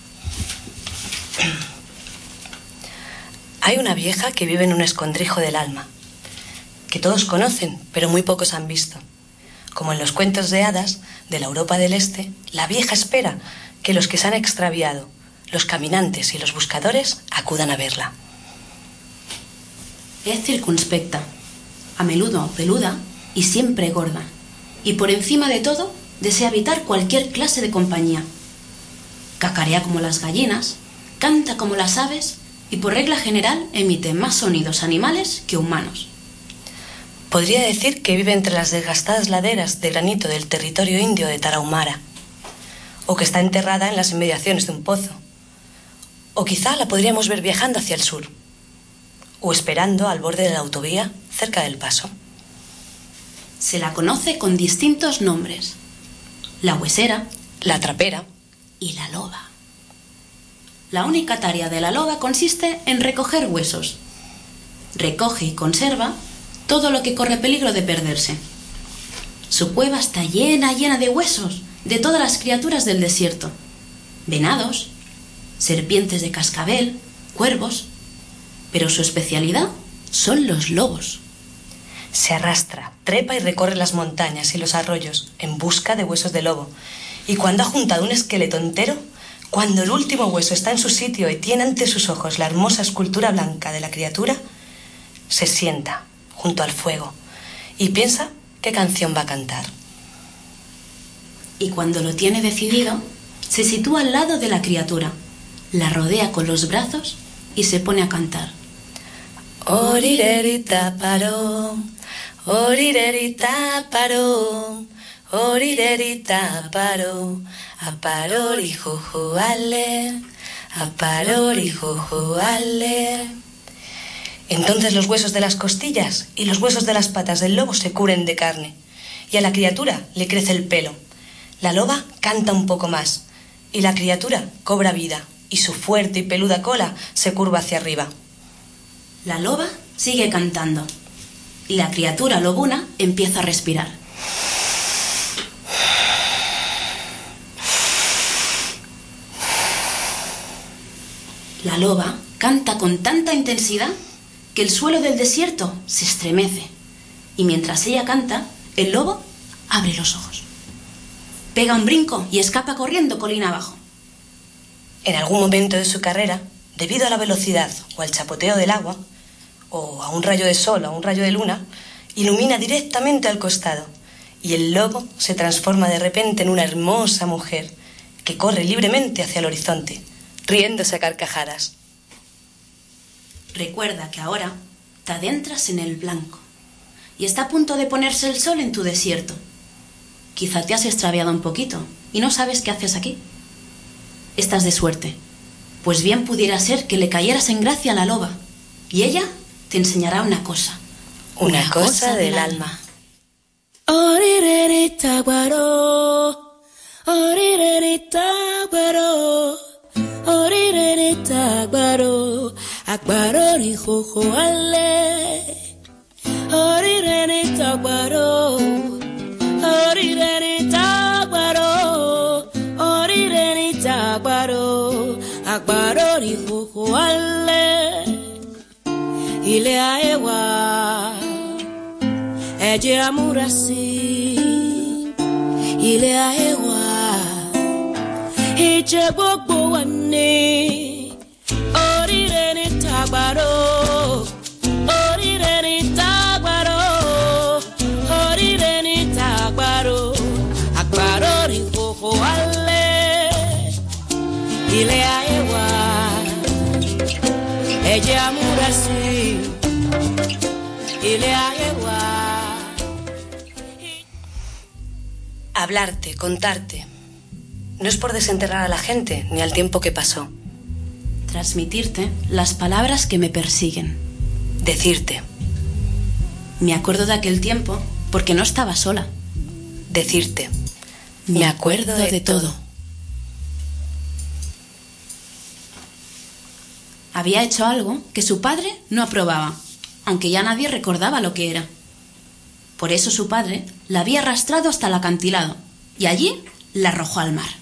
Hay una vieja que vive en un escondrijo del alma, que todos conocen, pero muy pocos han visto. Como en los cuentos de hadas de la Europa del Este, la vieja espera que los que se han extraviado, los caminantes y los buscadores, acudan a verla. Es circunspecta, a menudo peluda y siempre gorda, y por encima de todo desea evitar cualquier clase de compañía. Cacarea como las gallinas, canta como las aves y por regla general emite más sonidos animales que humanos. Podría decir que vive entre las desgastadas laderas de granito del territorio indio de Tarahumara, o que está enterrada en las inmediaciones de un pozo, o quizá la podríamos ver viajando hacia el sur, o esperando al borde de la autovía cerca del paso. Se la conoce con distintos nombres: la huesera, la trapera y la loba. La única tarea de la loba consiste en recoger huesos. Recoge y conserva todo lo que corre peligro de perderse. Su cueva está llena, llena de huesos de todas las criaturas del desierto. Venados, serpientes de cascabel, cuervos. Pero su especialidad son los lobos. Se arrastra, trepa y recorre las montañas y los arroyos en busca de huesos de lobo. Y cuando ha juntado un esqueleto entero, cuando el último hueso está en su sitio y tiene ante sus ojos la hermosa escultura blanca de la criatura, se sienta junto al fuego y piensa qué canción va a cantar. y cuando lo tiene decidido, se sitúa al lado de la criatura, la rodea con los brazos y se pone a cantar. Orirerita paró, orirerita paró, orirerita paró, a parori juju ale, a parori juju ale. Entonces los huesos de las costillas y los huesos de las patas del lobo se cubren de carne, y a la criatura le crece el pelo. La loba canta un poco más, y la criatura cobra vida, y su fuerte y peluda cola se curva hacia arriba. La loba sigue cantando, y la criatura lobuna empieza a respirar. La loba canta con tanta intensidad que el suelo del desierto se estremece, y mientras ella canta, el lobo abre los ojos. Pega un brinco y escapa corriendo colina abajo. En algún momento de su carrera, debido a la velocidad o al chapoteo del agua, o a un rayo de sol o a un rayo de luna, ilumina directamente al costado, y el lobo se transforma de repente en una hermosa mujer que corre libremente hacia el horizonte, riéndose a carcajadas. Recuerda que ahora te adentras en el blanco y está a punto de ponerse el sol en tu desierto. Quizá te has extraviado un poquito y no sabes qué haces aquí. Estás de suerte, pues bien pudiera ser que le cayeras en gracia a la loba y ella te enseñará una cosa. Una, una cosa, cosa del alma. Orirerita guaró, orirerita guaró, orirerita guaró, aguarori jojo ale, orirerita guaró, orirerita guaró, orirerita guaró, aguarori jojo ale, ile aewa, eje amurasi, ile aewa, eje gbogbo wane, orirerita guaró, orirerita guaró, orirerita guaró, aguarori jojo ale, ile aewa, eje amurasi, ile aewa. Hablarte, contarte, no es por desenterrar a la gente ni al tiempo que pasó. Transmitirte las palabras que me persiguen. Decirte. Me acuerdo de aquel tiempo porque no estaba sola. Decirte. Me, me acuerdo, acuerdo de, de todo. todo. Había hecho algo que su padre no aprobaba, aunque ya nadie recordaba lo que era. Por eso su padre la había arrastrado hasta el acantilado y allí la arrojó al mar.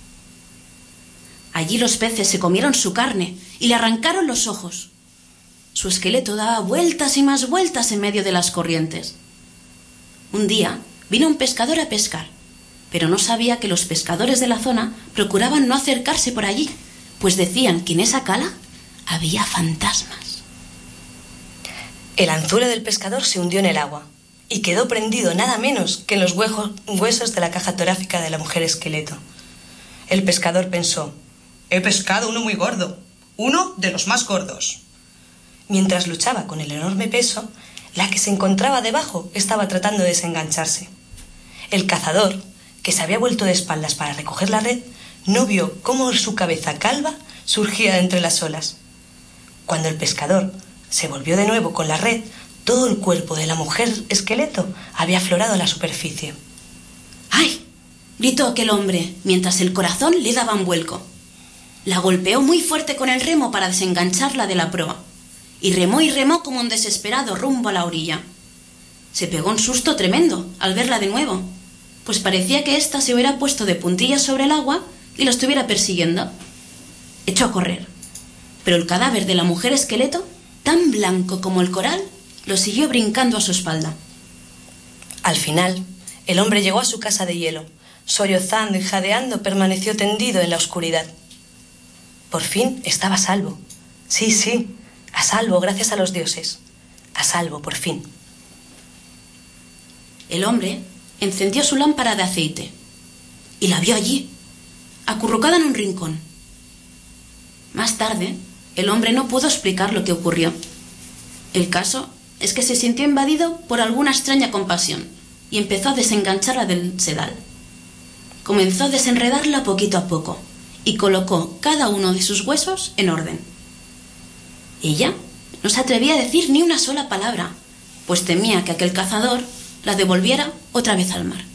Allí los peces se comieron su carne y le arrancaron los ojos. Su esqueleto daba vueltas y más vueltas en medio de las corrientes. Un día vino un pescador a pescar, pero no sabía que los pescadores de la zona procuraban no acercarse por allí, pues decían que en esa cala había fantasmas. El anzuelo del pescador se hundió en el agua y quedó prendido nada menos que en los huesos de la caja torácica de la mujer esqueleto. El pescador pensó: he pescado uno muy gordo, uno de los más gordos. Mientras luchaba con el enorme peso, la que se encontraba debajo estaba tratando de desengancharse. El cazador, que se había vuelto de espaldas para recoger la red, no vio cómo su cabeza calva surgía de entre las olas. Cuando el pescador se volvió de nuevo con la red, todo el cuerpo de la mujer esqueleto había aflorado a la superficie. ¡Ay!, gritó aquel hombre mientras el corazón le daba un vuelco. La golpeó muy fuerte con el remo para desengancharla de la proa, y remó y remó como un desesperado rumbo a la orilla. Se pegó un susto tremendo al verla de nuevo, pues parecía que ésta se hubiera puesto de puntillas sobre el agua y lo estuviera persiguiendo. Echó a correr, pero el cadáver de la mujer esqueleto, tan blanco como el coral, lo siguió brincando a su espalda. Al final, el hombre llegó a su casa de hielo. Sollozando y jadeando, permaneció tendido en la oscuridad. Por fin estaba a salvo. Sí, sí, a salvo, gracias a los dioses. A salvo, por fin. El hombre encendió su lámpara de aceite, y la vio allí, acurrucada en un rincón. Más tarde, el hombre no pudo explicar lo que ocurrió. El caso es que se sintió invadido por alguna extraña compasión y empezó a desengancharla del sedal. Comenzó a desenredarla poquito a poco y colocó cada uno de sus huesos en orden. Ella no se atrevía a decir ni una sola palabra, pues temía que aquel cazador la devolviera otra vez al mar.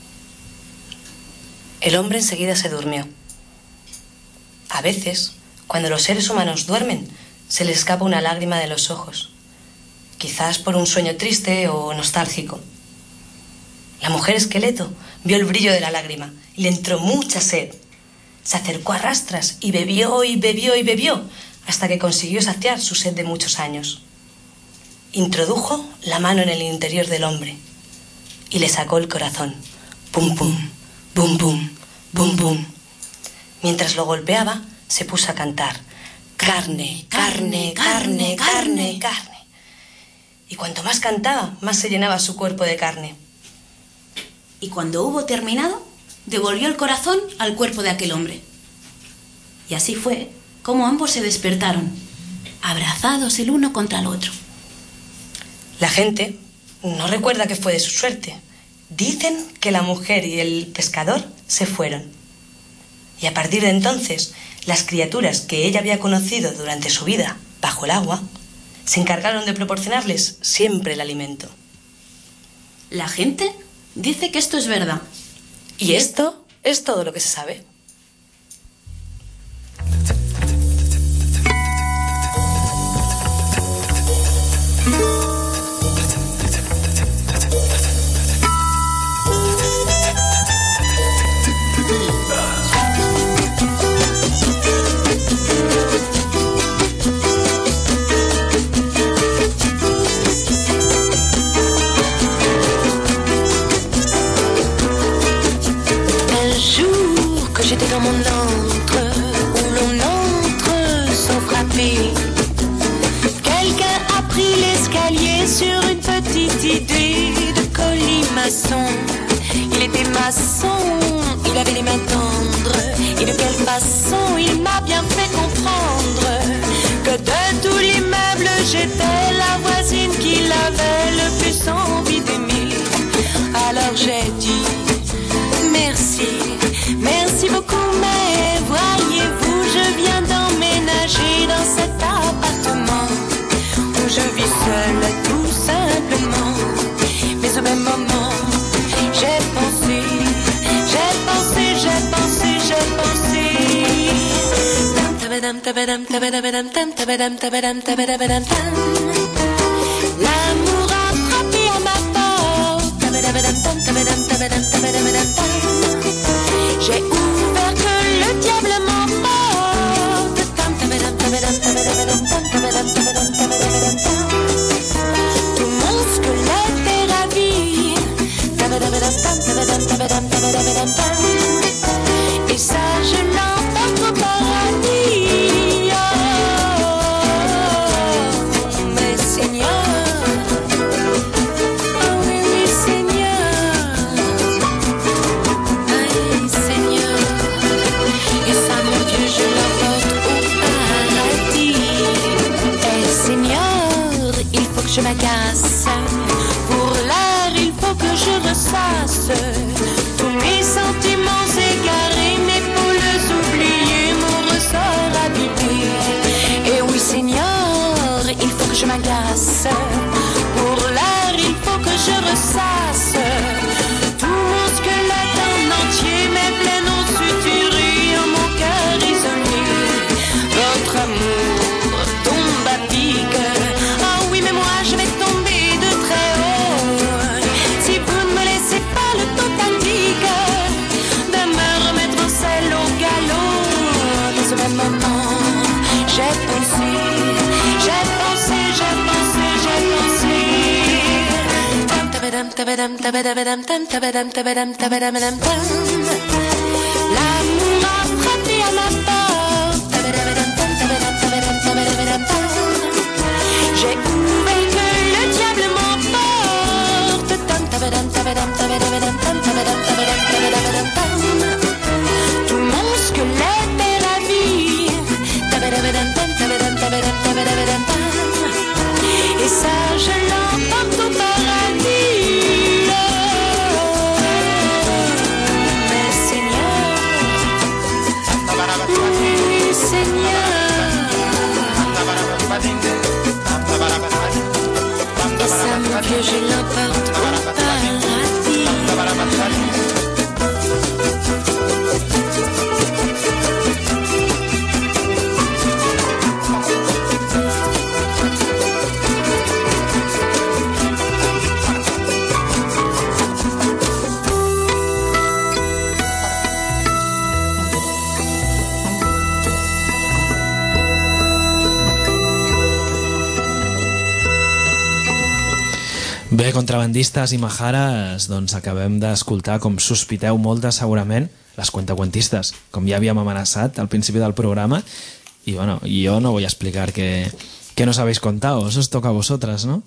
El hombre enseguida se durmió. A veces, cuando los seres humanos duermen, se les escapa una lágrima de los ojos, quizás por un sueño triste o nostálgico. La mujer esqueleto vio el brillo de la lágrima y le entró mucha sed. Se acercó a rastras y bebió y bebió y bebió hasta que consiguió saciar su sed de muchos años. Introdujo la mano en el interior del hombre y le sacó el corazón. Pum, pum, bum, bum, bum, bum. Mientras lo golpeaba, se puso a cantar. Carne, carne, carne, carne, carne. Y cuanto más cantaba, más se llenaba su cuerpo de carne. Y cuando hubo terminado, devolvió el corazón al cuerpo de aquel hombre. Y así fue como ambos se despertaron, abrazados el uno contra el otro. La gente no recuerda qué fue de su suerte. Dicen que la mujer y el pescador se fueron. Y a partir de entonces, las criaturas que ella había conocido durante su vida bajo el agua se encargaron de proporcionarles siempre el alimento. La gente dice que esto es verdad. Y esto es todo lo que se sabe. J'étais dans mon antre où l'on entre sans frapper. Quelqu'un a pris l'escalier sur une petite idée de colimaçon. Il était maçon, il avait les mains tendres. Et de quelle façon il m'a bien fait comprendre que de tout l'immeuble j'étais la voisine qu'il avait le plus envie d'aimer. Alors j'ai dit merci. Merci beaucoup, mais voyez-vous, je viens d'emménager dans cet appartement où je vis seule tout simplement. Mais au même moment, j'ai pensé, j'ai pensé, j'ai pensé, j'ai pensé. L'amour a frappé à ma porte. J'ai ouvert que le diable m'emporte. Tout mon squelette est ravi. Et ça je l'emporte au paradis. Oh, mais Seigneur, oh oui, oui Seigneur. Je m'agace. Pour l'air, il faut que je ressasse tous mes sentiments égarés, mais pour les oublier, mon ressort abîmé. Et oui, Seigneur, il faut que je m'agace. Pour l'air, il faut que je ressasse tout mon squelette en entier, mes plaies non suturées, en mon cœur isolé. Votre amour tombe à pic. Mais moi je vais tomber de très haut si vous ne me laissez pas le totatique de me remettre en selle au galop. Dans ce même moment, j'ai pensé, j'ai pensé, j'ai pensé, j'ai pensé. L'amour a frappé à ma porte. J'ai ouvert que le diable m'emporte. Bé, contrabandistes i majares, doncs acabem d'escoltar, com sospiteu moltes segurament, les cuentacuentistes, com ja havíem amenaçat al principi del programa, y bueno, yo no voy a explicar que, que nos habéis contado, eso os toca a vosotras, ¿no?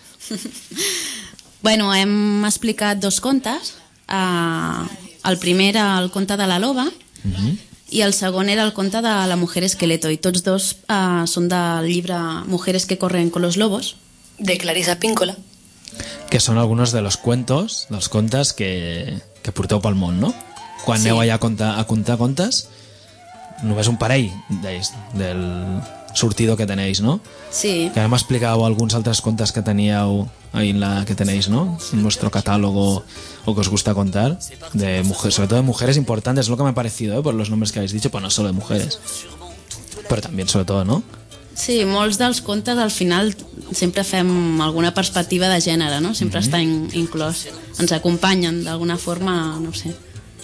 Bueno, hem explicat dos contes. Uh, el primer era el conte de la loba, uh-huh. i el segon era el conte de la mujer esqueleto, i tots dos uh, són del llibre Mujeres que corren con los lobos, de Clarissa Píncola, que són alguns de los cuentos, dels contes que, que porteu pel món, no? Quan sí. aneu allà a contar, a contar contes, només un parell d'ells, del sortido que tenéis, ¿no? Sí. Que ara m'explicàveu alguns altres contes que teníeu ahí en la que tenéis, ¿no? En nuestro catálogo, o que os gusta contar, de mujeres, sobre todo de mujeres importantes, es lo que me ha parecido, ¿eh? Por los nombres que habéis dicho, pues no solo de mujeres, pero también sobre todo, ¿no? Sí, molts dels contes al final sempre fem alguna perspectiva de gènere, no? Sempre mm-hmm. està in, inclòs. Ens acompanyen d'alguna forma, no sé.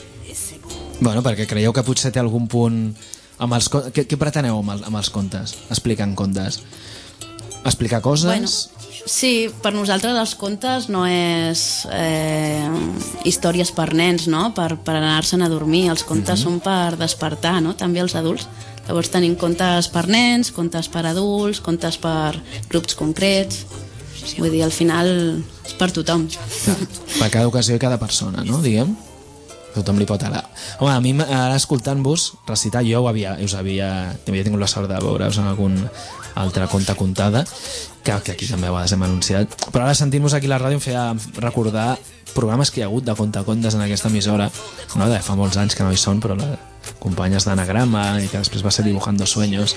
Bueno, perquè creieu que potser té algun punt amb els... Què, què preteneu amb, el, amb els contes? Explicant contes? Explicar coses? Bueno, sí, per nosaltres els contes no és eh, històries per nens, no? Per, per anar-se'n a dormir. Els contes mm-hmm. són per despertar, no? També els adults. Llavors tenim contes per nens, contes per adults, contes per grups concrets. Vull dir, al final és per tothom. Clar, per cada ocasió i cada persona, no? Diguem. Tothom li pot agradar. Home, a mi ara escoltant-vos recitar, jo ho havia, us havia, havia tingut la sort de veure-us en algun altre conte contada, que, que aquí també a vegades hem anunciat, però ara sentint-vos aquí a la ràdio em feia recordar programes que hi ha hagut de contacontes en aquesta emissora, no? De fa molts anys que no hi són, però la, companyes d'anagrama i que després va ser Dibujando Sueños,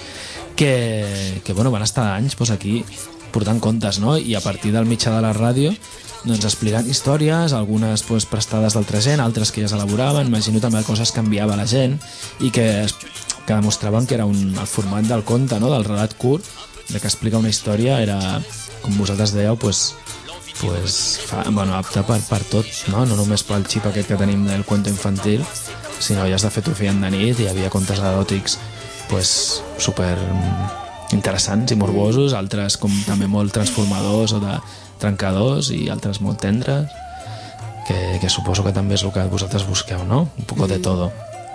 que, que bueno, van estar anys pues, aquí portant contes, no? I a partir del mitjà de la ràdio doncs explicant històries, algunes pues, prestades d'altra gent, altres que ja s'elaboraven, imagino també coses que enviava la gent i que, que demostraven que era un, el format del conte, no? Del relat curt, de que explica una història, era, com vosaltres dèieu, pues, pues, fa, bueno, apte per, per tot, no? No només pel xip aquest que tenim del cuento infantil, sinó ja has de fer tu fiant de nit, i hi havia contes eròtics pues, super interessants i morbosos, altres com també molt transformadors o de trencadors i altres molt tendres, que, que suposo que també és el que vosaltres busqueu, no? Un poco de todo.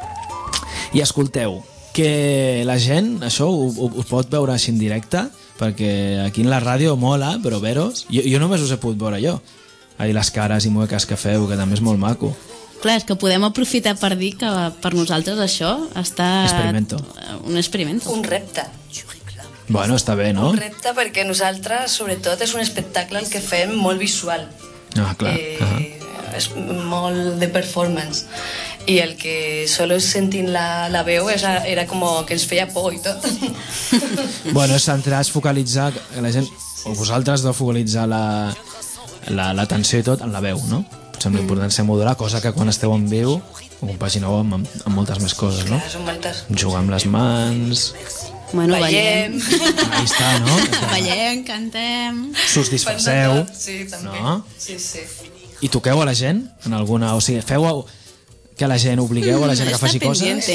I escolteu, que la gent això ho, ho, ho pot veure així en directe, perquè aquí en la ràdio mola, però veros, jo, jo només us he pogut veure jo, ahí les cares i mueques que feu, que també és molt maco. Clar, és que podem aprofitar per dir que per nosaltres això ha estat experimento. un experimento. Un repte. Bueno, està bé, no? Un repte perquè nosaltres, sobretot, és un espectacle el que fem molt visual. Ah, clar. Eh, uh-huh. És molt de performance. I el que solo sentint la, la veu és, era com que ens feia por i tot. Bueno, és centrar, és focalitzar, la gent, o vosaltres de focalitzar la, la, l'atenció i tot en la veu, no? Sembla mm. important ser modular, cosa que quan esteu en viu ho compagineu amb, amb moltes més coses, no? Clar, són moltes. Jugar amb les mans... Bueno, ballem. Ahí està, no? Ballem, cantem... S'us disfresseu. Sí, també. No? Sí, sí. I toqueu a la gent? En alguna... O sigui, feu que la gent obligueu a la gent mm, que faci coses?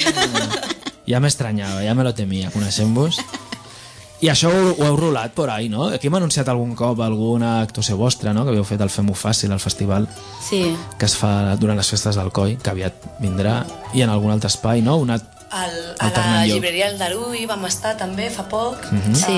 Ja m'estranyava, ja me lo temia, coneixent-vos. I això ho, ho heu rolat por ahí, no? Aquí hem anunciat algun cop alguna actuació vostra, no? Que havíeu fet el Fem-ho Fàcil, el festival sí. que es fa durant les festes d'Alcoi, que aviat vindrà, i en algun altre espai, no? Una... El, a la llibreria El Daruy vam estar també fa poc, mm-hmm. sí.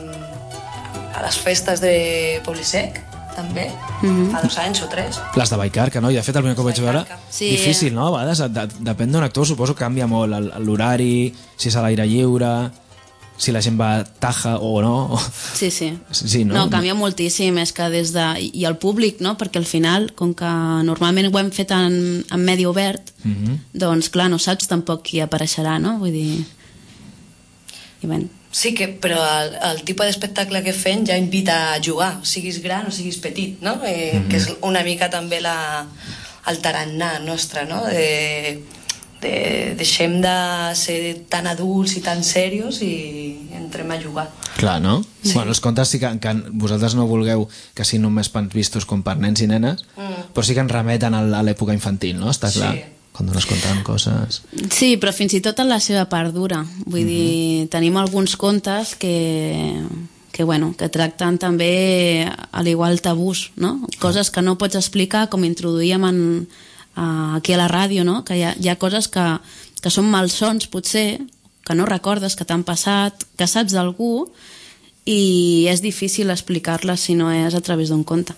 um, a les festes de Poblisec també, mm-hmm. fa dos anys o tres. Les de Vallcarca, no? I de fet el primer que vaig veure, sí, difícil, no? A vegades, de, depèn d'un actor, suposo que canvia molt l'horari, si és a l'aire lliure, si la gent va taja o no. Sí, sí. sí no? no, canvia moltíssim, és que des de... I el públic, no? Perquè al final, com que normalment ho hem fet en, en medi obert, mm-hmm. doncs clar, no saps tampoc qui apareixerà, no? Vull dir... I ben... Sí, que, però el, el tipus d'espectacle que fem ja invita a jugar, siguis gran o siguis petit, no? Eh, mm-hmm. Que és una mica també la, el tarannà nostre, no? De... De, deixem de ser tan adults i tan serios i entrem a jugar. Clar, no? Sí. Bueno, els contes sí que, que vosaltres no vulgueu que siguin només vistos com per nens i nenes, mm. però sí que ens remeten a l'època infantil, no? Està clar. Sí. Quan ens contaven coses... Sí, però fins i tot en la seva part dura. Vull mm-hmm. dir, tenim alguns contes que, que, bueno, que tracten també a l'igual tabús, no? Coses que no pots explicar, com introduïem en, uh, aquí a la ràdio, no? Que hi ha, hi ha coses que, que són malsons, potser, que no recordes, que t'han passat, que saps d'algú, i és difícil explicar-les si no és a través d'un conte.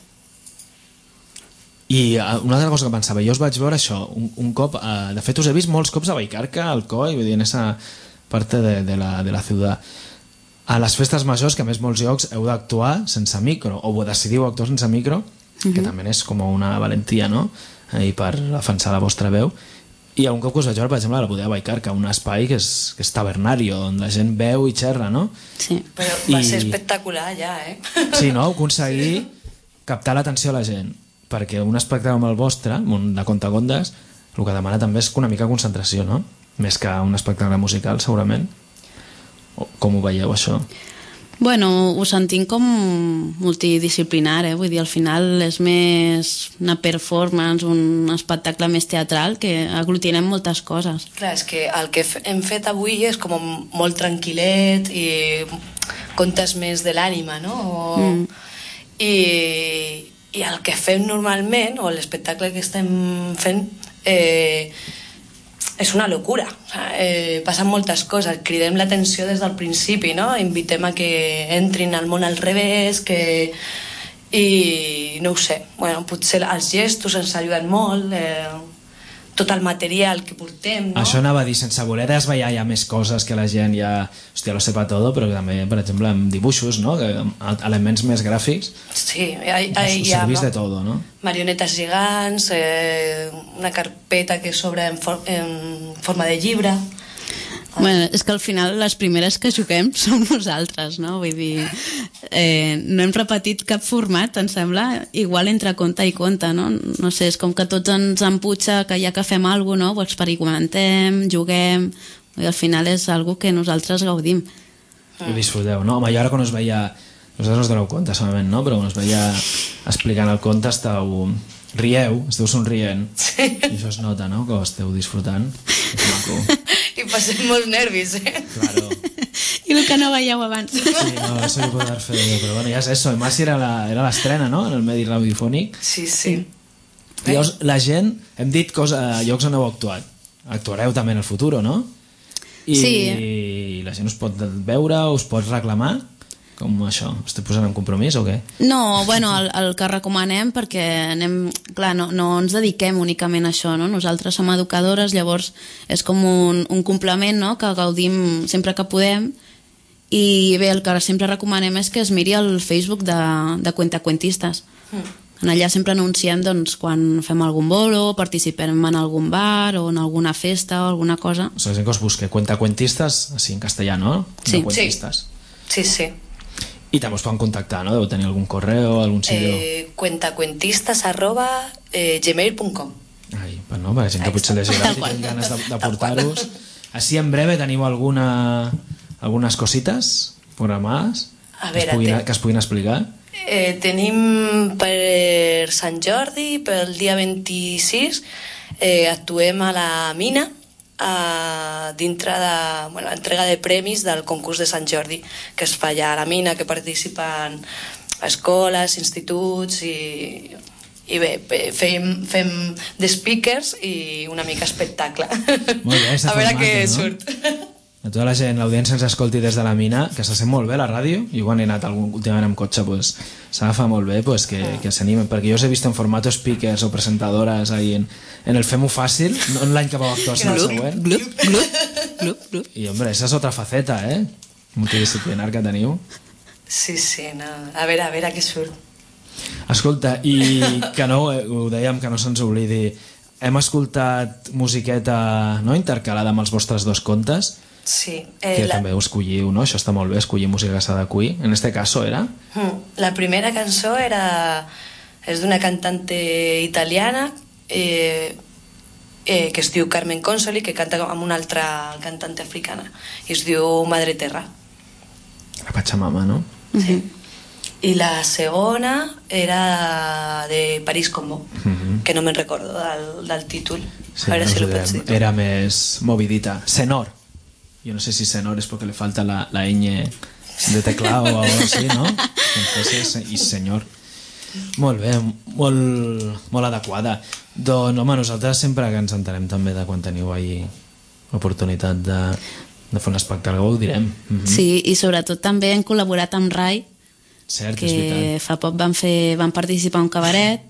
I uh, una altra cosa que pensava, jo us vaig veure això un, un cop, uh, de fet us he vist molts cops a Vallcarca, al C O I, vull dir, en esa parte de, de, la, de la ciutat. A les festes majors, que a més molts llocs heu d'actuar sense micro, o decidiu actuar sense micro, uh-huh. que també és com una valentia, no? I per defensar la vostra veu. I un cop que us vaig veure, per exemple, a la bodega de Vallcarca, un espai que és, que és tabernario, on la gent veu i xerra, no? Sí. Però va I... ser espectacular ja, eh? Sí, no? Aconseguir captar l'atenció a la gent, perquè un espectacle com el vostre, un de contacontes, el que demana també és una mica concentració, no? Més que un espectacle musical, segurament. O, com ho veieu, això? Bueno, ho sentim com multidisciplinar, eh? Vull dir, al final és més una performance, un espectacle més teatral, que aglutinem moltes coses. Clar, és que el que hem fet avui és com molt tranquil·let i contes més de l'ànima, no? O... Mm. I, I el que fem normalment, o l'espectacle que estem fent, eh, és una locura. O sea, eh, passen moltes coses, cridem l'atenció des del principi, no? Invitem a que entrin al món al revés, que... i no ho sé, bueno, potser els gestos ens ajuden molt, eh, tot el material que portem, no? Això anava a dir, sense voler desvetllar hi ha més coses que la gent ja, hòstia, lo sepa todo, però també, per exemple, amb dibuixos, no? Amb elements més gràfics. Sí, hi, hi, hi ha no? de todo, no? Marionetes gegants, eh, una carpeta que s'obre en, for en forma de llibre. Bueno, és que al final les primeres que juguem som nosaltres, no? Vull dir, eh, no hem repetit cap format, em sembla, igual entre conte i conte, no? No sé, és com que tots ens emputxa que ja que fem alguna cosa, no? Ho experimentem, juguem, i al final és algo que nosaltres gaudim. Ho disfruteu, no? Home, jo ara quan us veia, vosaltres no us doneu compte, segurament, no? Però quan us veia explicant el conte esteu... rieu, esteu somrient, sí. I això es nota, no? Que ho esteu disfrutant. És maco. I passem molts nervis, eh? Claro. I el que no veieu abans. Sí, no, eso que poder fer yo, pero bueno, ya es eso. Además era la, era l'estrena, no?, en el medi radiofònic. Sí, sí. I llavors, la gent, hem dit cosa, llocs on heu actuat. Actuareu també en el futur, no? I, sí. I la gent us pot veure, us pot reclamar. Com això? Estic posant en compromís o què? No, bueno, el, el que recomanem, perquè anem, clar, no, no ens dediquem únicament a això, no? Nosaltres som educadores, llavors és com un, un complement, no?, que gaudim sempre que podem. I bé, el que sempre recomanem és que es miri el Facebook de, de Cuentacuentistes. Mm. En allà sempre anunciem, doncs, quan fem algun bolo, participem en algun bar o en alguna festa o alguna cosa. O sigui, gent que us busque Cuentacuentistes, així en castellà, no? Sí. Sí, sí. I també us poden contactar, no? Deu tenir algun correu, algun sitio. Eh, cuentacuentistes arroba eh, gmail punt com. Ai, pues no, per la gent que potser llegirà i tenen ganes de, de portar-vos. Així en breve teniu alguna, algunes cosites programades a veure, que, es puguin, ten... que es puguin explicar? Eh, tenim per Sant Jordi, pel dia vint-i-sis, eh, actuem a la Mina, a dintre de bueno, l'entrega de premis del concurs de Sant Jordi que es fa allà a la Mina, que participen escoles, instituts i, i bé, fem, fem de speakers i una mica espectacle. Molt bé, a veure què no? surt. A tota la gent, l'audiència ens escolti des de la Mina, que se sent molt bé la ràdio, i quan he anat algun, últimament amb cotxe, pues, s'agafa molt bé, pues, que, que s'animen, perquè jo us he vist en formato speakers o presentadores ahí en, en el Fem-ho Fàcil, no en l'any que vau actuar, sinó el següent. Glup, glup, glup, glup. I, hombre, esa és otra faceta, eh? Multidisciplinar que teniu. Sí, sí, no. A veure, a veure què surt. Escolta, i que no, ho dèiem, que no se'ns oblidi, hem escoltat musiqueta, no?, intercalada amb els vostres dos contes. Sí. Eh, que la... també ho escolliu, no? Això està molt bé, escollir música que s'ha d'acuir. En este caso era? La primera cançó era... és d'una cantante italiana eh, eh, que es diu Carmen Consoli, que canta amb una altra cantante africana i es diu Madre Terra. La Pachamama, no? Sí. I la segona era de París Combo, uh-huh. que no me'n recordo del, del títol. Sí, a veure no si lo pots dir. Era més movidita. Senor. Jo no sé si Senor és perquè li falta la, la ñ de teclado o algo així, no? Confesses i senyor. Molt bé, molt, molt adequada. Doncs, home, nosaltres sempre que ens entenem també de quan teniu ahir l'oportunitat de, de fer un espectacle, ho direm. Mm-hmm. Sí, i sobretot també hem col·laborat amb Rai, Cert, que és veritat. fa poc van, fer, van participar a un cabaret.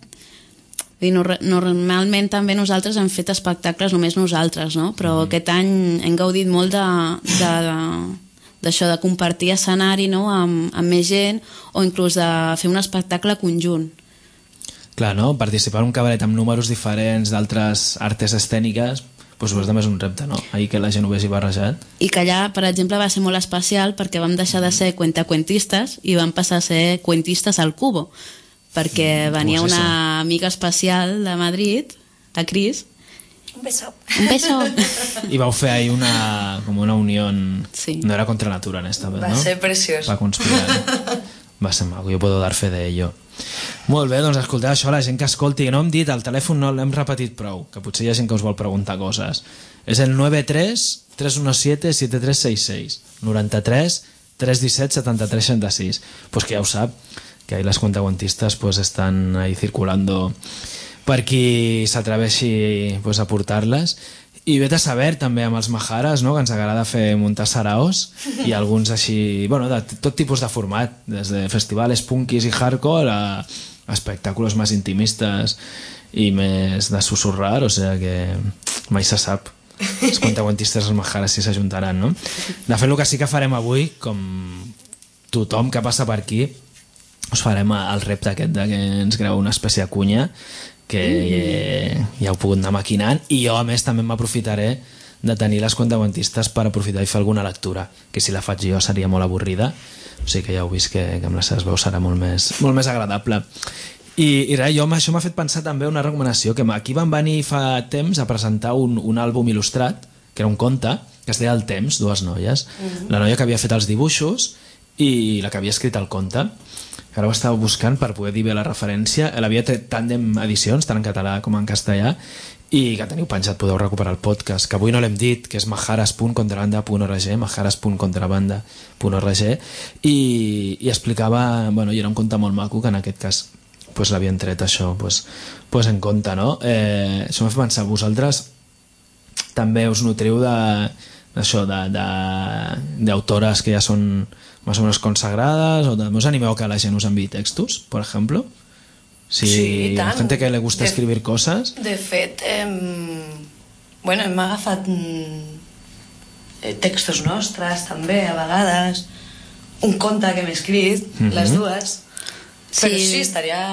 I no, normalment també nosaltres hem fet espectacles només nosaltres, no? Però mm-hmm. aquest any hem gaudit molt de, de, d'això de compartir escenari, no? amb, amb més gent, o inclús de fer un espectacle conjunt. Clar, no? Participar en un cabaret amb números diferents d'altres artes escèniques, doncs pues, també és un repte, no? Ahir que la gent ho vegi barrejat. I que allà, per exemple, va ser molt especial perquè vam deixar de ser cuentacuentistes i vam passar a ser cuentistes al Cubo, perquè venia una amiga especial de Madrid, la Cris. Un beso. Un beso. I vau fer ahir una, com una unió... Sí. No era contra natura en esta vez, Va no? ser preciós. Va conspirar. Va ser maco, jo puedo dar fe de ello. Molt bé, doncs escolteu això, la gent que escolti, no hem dit, el telèfon no l'hem repetit prou, que potser hi ha gent que us vol preguntar coses. És el nueve tres tres uno siete siete tres seis seis, noranta-tres tres disset setanta-tres seixanta-sis. Pues que ja ho sap, que ahí les cuentacuentistas pues están ahí circulando per qui s'atreveixi pues, a portar-les. I vet a saber també amb els majares, no? Que ens agrada fer muntar saraos i alguns així, bueno, de tot tipus de format, des de festivals punkis i hardcore a espectacles més intimistes i més de susurrar, o sigui que mai se sap. Els cuentacuentistes i els majares si s'ajuntaran, no? De fet, el que sí que farem avui, com tothom que passa per aquí, us farem el repte aquest de que ens greu una espècie de cunya que mm. ja heu pogut anar maquinant, i jo a més també m'aprofitaré de tenir les cuentacuentistes per aprofitar i fer alguna lectura, que si la faig jo seria molt avorrida, o sigui que ja heu vist que, que amb les seves veus serà molt més, molt més agradable. I, i res, jo això m'ha fet pensar també una recomanació, que aquí van venir fa temps a presentar un, un àlbum il·lustrat, que era un conte, que es deia El temps, dues noies, mm-hmm. la noia que havia fet els dibuixos i la que havia escrit el conte, que ara ho estava buscant per poder dir bé la referència. L'havia tret Tàndem Edicions, tant en català com en castellà, i que teniu penjat, podeu recuperar el podcast, que avui no l'hem dit, que és majares punt contrabanda punt org, majares punt contrabanda punt org, i, i explicava, bueno, i era un conte molt maco, que en aquest cas pues, l'havien tret això pues, pues en compte, no? Eh, això m'ha fet pensar, vosaltres també us nutriu de d'això, d'autores que ja són més o menys consagradas, o us animeu que la gent us enviï textos, per exemple? Si sí, tant. Gente que le gusta de, escribir coses. De fet, hem, bueno, hem agafat eh, textos nostres també, a vegades, un conte que hem escrit, mm-hmm. les dues, però sí, sí estaria...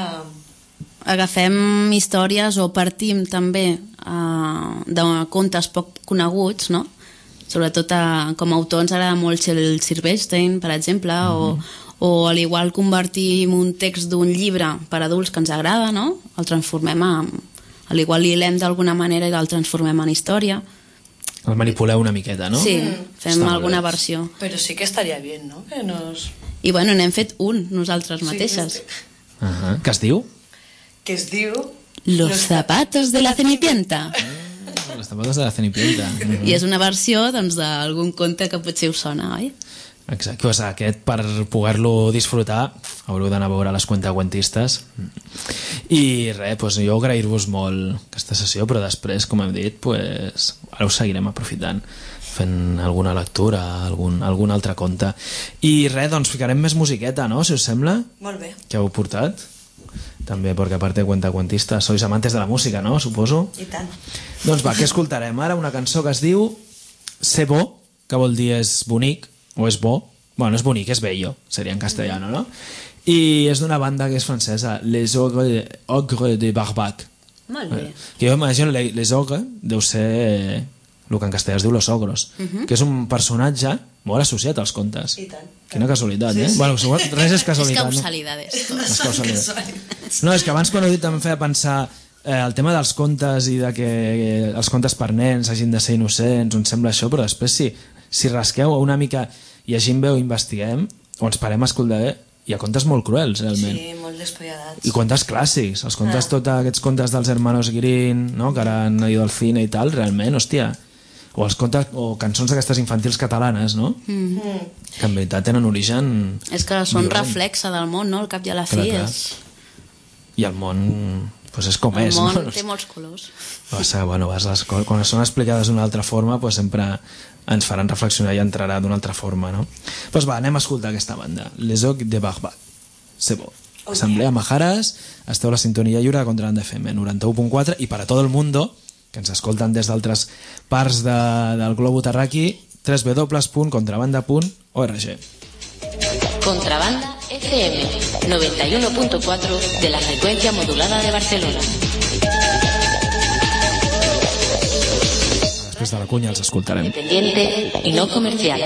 Agafem històries o partim també uh, de contes poc coneguts, no? Sobretot a, com a autor ens agrada molt el Silverstein, per exemple, mm-hmm. o, o al igual convertim un text d'un llibre per adults que ens agrada, no? El transformem en... Al igual li lem d'alguna manera i el transformem en història. El manipuleu una miqueta, no? Sí, fem Està alguna versió. Però sí que estaria bé, no? Que nos... I bueno, n'hem fet un, nosaltres mateixes. Sí, uh -huh. Que es diu? Que es diu... Los zapatos de la Cenicienta. Los zapatos de la Cenicienta. Uh -huh. I és una versió doncs, d'algun conte que potser us sona, oi? Exacte, pues aquest per poder-lo disfrutar haureu d'anar a veure les cuentacuentistes. I res, pues jo agrair-vos molt aquesta sessió, però després, com hem dit, pues, ara ho seguirem aprofitant fent alguna lectura, algun, algun altre conte. I res, doncs ficarem més musiqueta, no?, si us sembla. Molt bé. Que heu portat també, perquè a part de cuentacuentistes sois amantes de la música, no?, suposo. I tant. Doncs va, què escoltarem ara? Una cançó que es diu Ser bo, que vol dir és bonic o és bo, bueno, és bonic, és bello, seria en castellano, no? I és d'una banda que és francesa, Les Ogres, Ogres de Barbac. Molt bé. Que jo imagino, Les Ogres deu ser el que en castellà es diu Los Ogros, uh-huh. que és un personatge molt associat als contes. I tant. Quina casualitat, sí, eh? Sí. Bueno, res és casualitat. És causalidades. No? És causalidades. No, és que abans quan ho he dit també em feia pensar eh, el tema dels contes i de que eh, els contes per nens hagin de ser innocents, on sembla això, però després si, si rasqueu una mica llegim bé o investiguem, o ens parem a escoltar bé, hi ha contes molt cruels, realment. Sí, molt despiadats. I contes clàssics, els contes, ah. tots aquests contes dels hermanos Grimm, no?, que ara han ido al cine i tal, realment, hòstia, o, els contes, o cançons d'aquestes infantils catalanes, no? Mm. Que en veritat tenen origen... És que són violent. Reflexe del món, no? Al cap i a la fi. Clar, clar. És... I el món pues, és com el és. món No? té molts colors. O sigui, bueno, les coses, quan són explicades d'una altra forma, pues, sempre ens faran reflexionar i entrarà d'una altra forma, no? Pues va, anem a escoltar aquesta banda. Les Ocs de Barbat. C'est bon. Assemblea Majares, esteu a la sintonia lliure de Contrabanda F M noranta-u punt quatre i per a tot el mundo, que ens escolten des d'altres parts de, del globo terraqui, doble u doble u doble u punt contrabanda punt org. Contrabanda F M noventa y uno punto cuatro de la frecuencia modulada de Barcelona. Després de la cunya els escoltarem. Independiente y no comercial.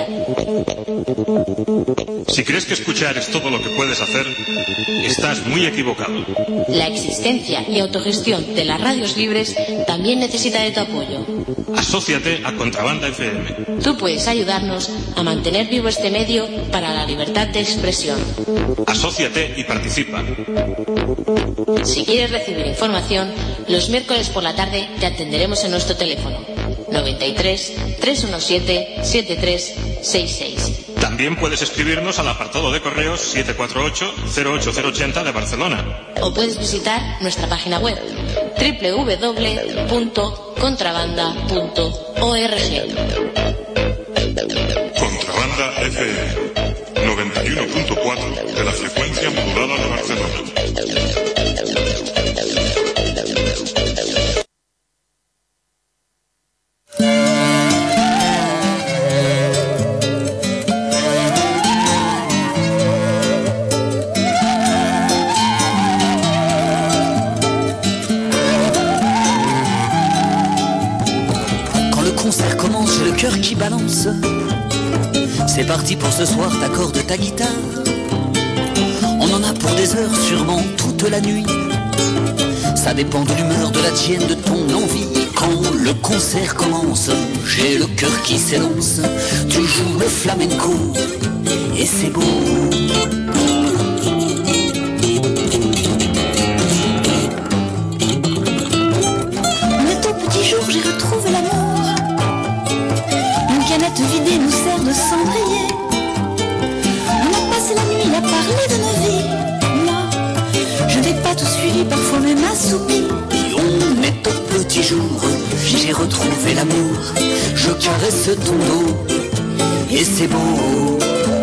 Si crees que escuchar es todo lo que puedes hacer, estás muy equivocado. La existencia y autogestión de las radios libres también necesita de tu apoyo. Asóciate a Contrabanda F M. Tú puedes ayudarnos a mantener vivo este medio para la libertad de expresión. Asóciate y participa. Si quieres recibir información, los miércoles por la tarde te atenderemos en nuestro teléfono noventa y tres, trescientos diecisiete, setenta y tres sesenta y seis. También puedes escribirnos al apartado de correos siete cuatro ocho, cero ocho cero ochenta de Barcelona. O puedes visitar nuestra página web doble u doble u doble u punto contrabanda punto org. Contrabanda F M noventa y uno punto cuatro de la frecuencia modulada de Barcelona. Cœur qui balance, c'est parti pour ce soir, t'accordes ta guitare. On en a pour des heures, sûrement toute la nuit. Ça dépend de l'humeur, de la tienne, de ton envie. Quand le concert commence, j'ai le cœur qui s'élance. Tu joues le flamenco et c'est beau. Mais ton petit jour, j'ai retrouvé l'amour. Canette vidée nous sert de cendrier. On a passé la nuit à parler de nos vies. Moi, je n'ai pas tout suivi, parfois même assoupi. On est au petit jour, j'ai retrouvé l'amour. Je caresse ton dos et c'est beau.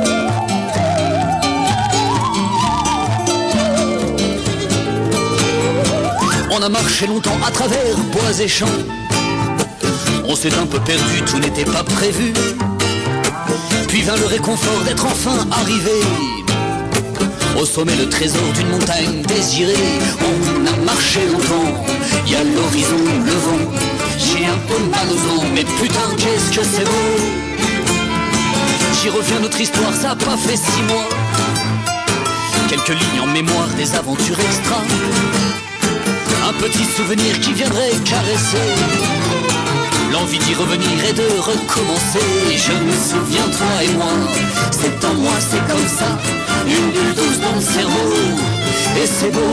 On a marché longtemps à travers bois et champs. On s'est un peu perdu, tout n'était pas prévu. Puis vint le réconfort d'être enfin arrivé. Au sommet le trésor d'une montagne désirée. On a marché longtemps, y a l'horizon, le vent. J'ai un peu mal aux dents, mais putain qu'est-ce que c'est beau. J'y reviens, notre histoire, ça a pas fait six mois. Quelques lignes en mémoire des aventures extra. Un petit souvenir qui viendrait caresser l'envie d'y revenir et de recommencer. Je me souviens, toi et moi, c'est en moi, c'est comme ça. Une bulle douce dans le cerveau, et c'est beau.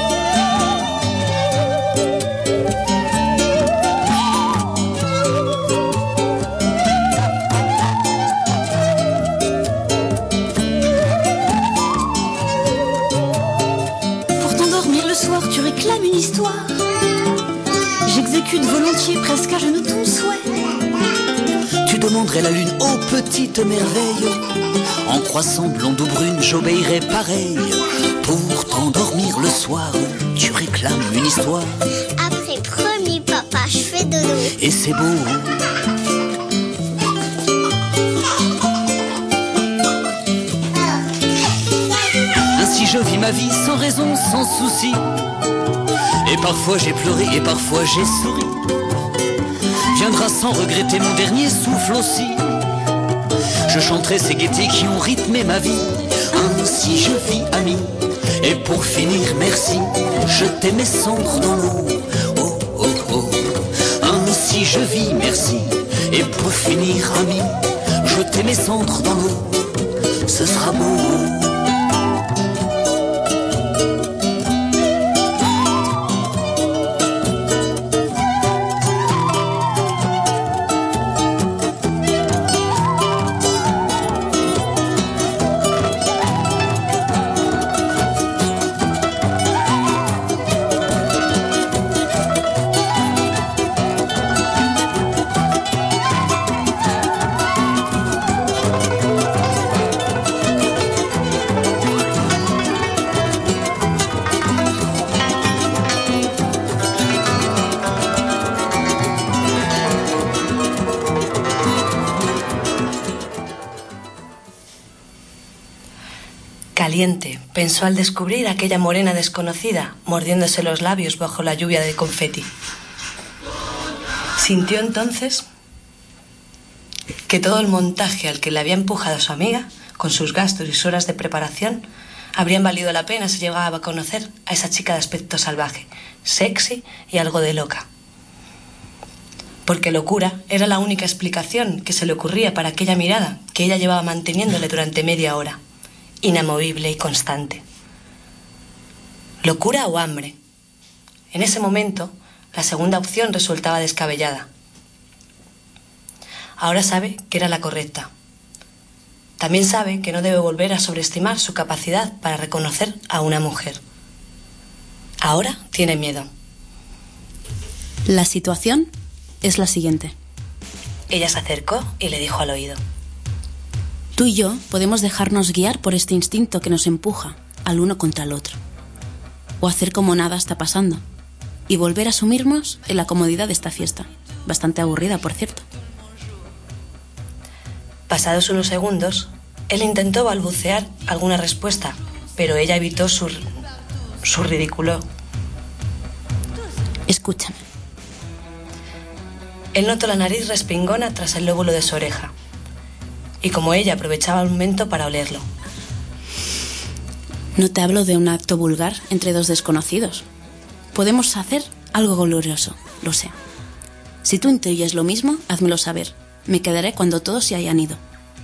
Pour t'endormir le soir, tu réclames une histoire. J'exécute volontiers, presque à genoux ton souhait. Tu demanderais la lune aux petites merveilles. En croissant blonde ou brune, j'obéirais pareil. Pour t'endormir le soir, tu réclames une histoire. Après premier papa, je fais dodo. Et c'est beau. Ainsi je vis ma vie sans raison, sans souci. Et parfois j'ai pleuré et parfois j'ai souri. Viendra sans regretter mon dernier souffle aussi. Je chanterai ces gaietés qui ont rythmé ma vie. Ainsi je vis ami. Et pour finir merci, jeter mes cendres dans l'eau. Oh oh oh. Ainsi je vis merci. Et pour finir ami, jeter mes cendres dans l'eau. Ce sera beau. caliente, pensó al descubrir a aquella morena desconocida mordiéndose los labios bajo la lluvia de confeti. Sintió entonces que todo el montaje al que le había empujado su amiga, con sus gastos y sus horas de preparación, habrían valido la pena si llegaba a conocer a esa chica de aspecto salvaje, sexy y algo de loca. Porque locura era la única explicación que se le ocurría para aquella mirada que ella llevaba manteniéndole durante media hora, inamovible y constante. ¿Locura o hambre? En ese momento, la segunda opción resultaba descabellada. Ahora sabe que era la correcta. También sabe que no debe volver a sobreestimar su capacidad para reconocer a una mujer. Ahora tiene miedo. La situación es la siguiente. Ella se acercó y le dijo al oído: Tú y yo podemos dejarnos guiar por este instinto que nos empuja al uno contra el otro. O hacer como nada está pasando y volver a sumirnos en la comodidad de esta fiesta. Bastante aburrida, por cierto. Pasados unos segundos, él intentó balbucear alguna respuesta, pero ella evitó su, su ridículo. Escúchame. Él notó la nariz respingona tras el lóbulo de su oreja, y como ella aprovechaba el momento para olerlo. No te hablo de un acto vulgar entre dos desconocidos. Podemos hacer algo glorioso, lo sé. Si tú intuyes lo mismo, házmelo saber. Me quedaré cuando todos se hayan ido.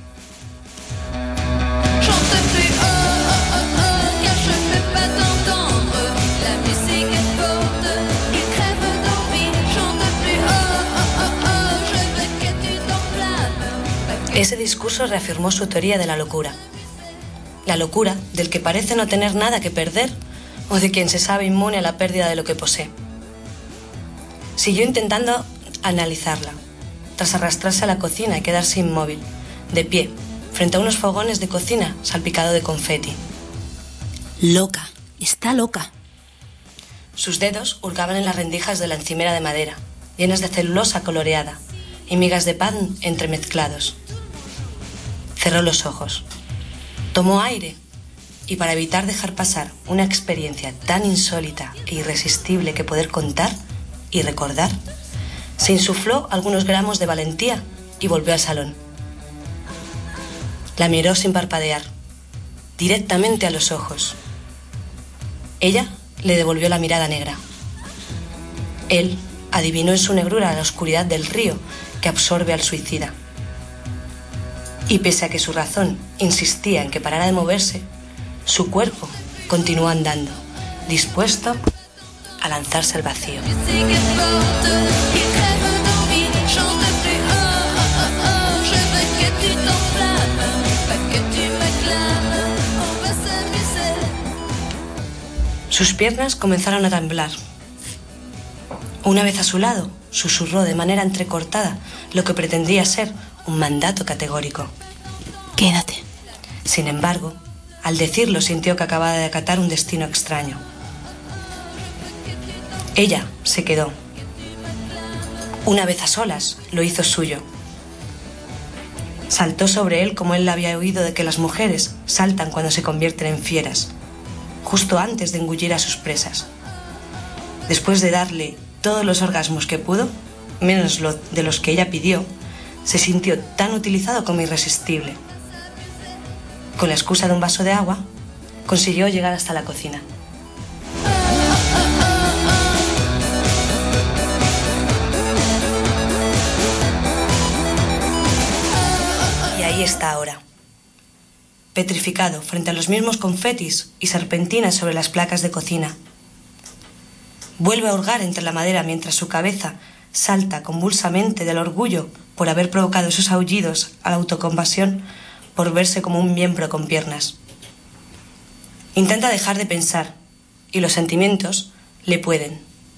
Ese discurso reafirmó su teoría de la locura. La locura del que parece no tener nada que perder o de quien se sabe inmune a la pérdida de lo que posee. Siguió intentando analizarla, tras arrastrarse a la cocina y quedarse inmóvil, de pie, frente a unos fogones de cocina salpicado de confeti. Loca, está loca. Sus dedos hurgaban en las rendijas de la encimera de madera, llenas de celulosa coloreada y migas de pan entremezclados. Cerró los ojos, tomó aire y, para evitar dejar pasar una experiencia tan insólita e irresistible que poder contar y recordar, se insufló algunos gramos de valentía y volvió al salón. La miró sin parpadear, directamente a los ojos. Ella le devolvió la mirada negra. Él adivinó en su negrura la oscuridad del río que absorbe al suicida. Y pese a que su razón insistía en que parara de moverse, su cuerpo continuó andando, dispuesto a lanzarse al vacío. Sus piernas comenzaron a temblar. Una vez a su lado, susurró de manera entrecortada lo que pretendía ser un mandato categórico. Quédate. Sin embargo, al decirlo sintió que acababa de acatar un destino extraño. Ella se quedó. Una vez a solas, lo hizo suyo. Saltó sobre él como él había oído de que las mujeres saltan cuando se convierten en fieras, justo antes de engullir a sus presas. Después de darle todos los orgasmos que pudo, menos lo de los que ella pidió, se sintió tan utilizado como irresistible. Con la excusa de un vaso de agua, consiguió llegar hasta la cocina. Y ahí está ahora, petrificado frente a los mismos confetis y serpentinas sobre las placas de cocina. Vuelve a hurgar entre la madera mientras su cabeza salta convulsamente del orgullo por haber provocado esos aullidos a la autocompasión, por verse como un miembro con piernas. Intenta dejar de pensar y los sentimientos le pueden.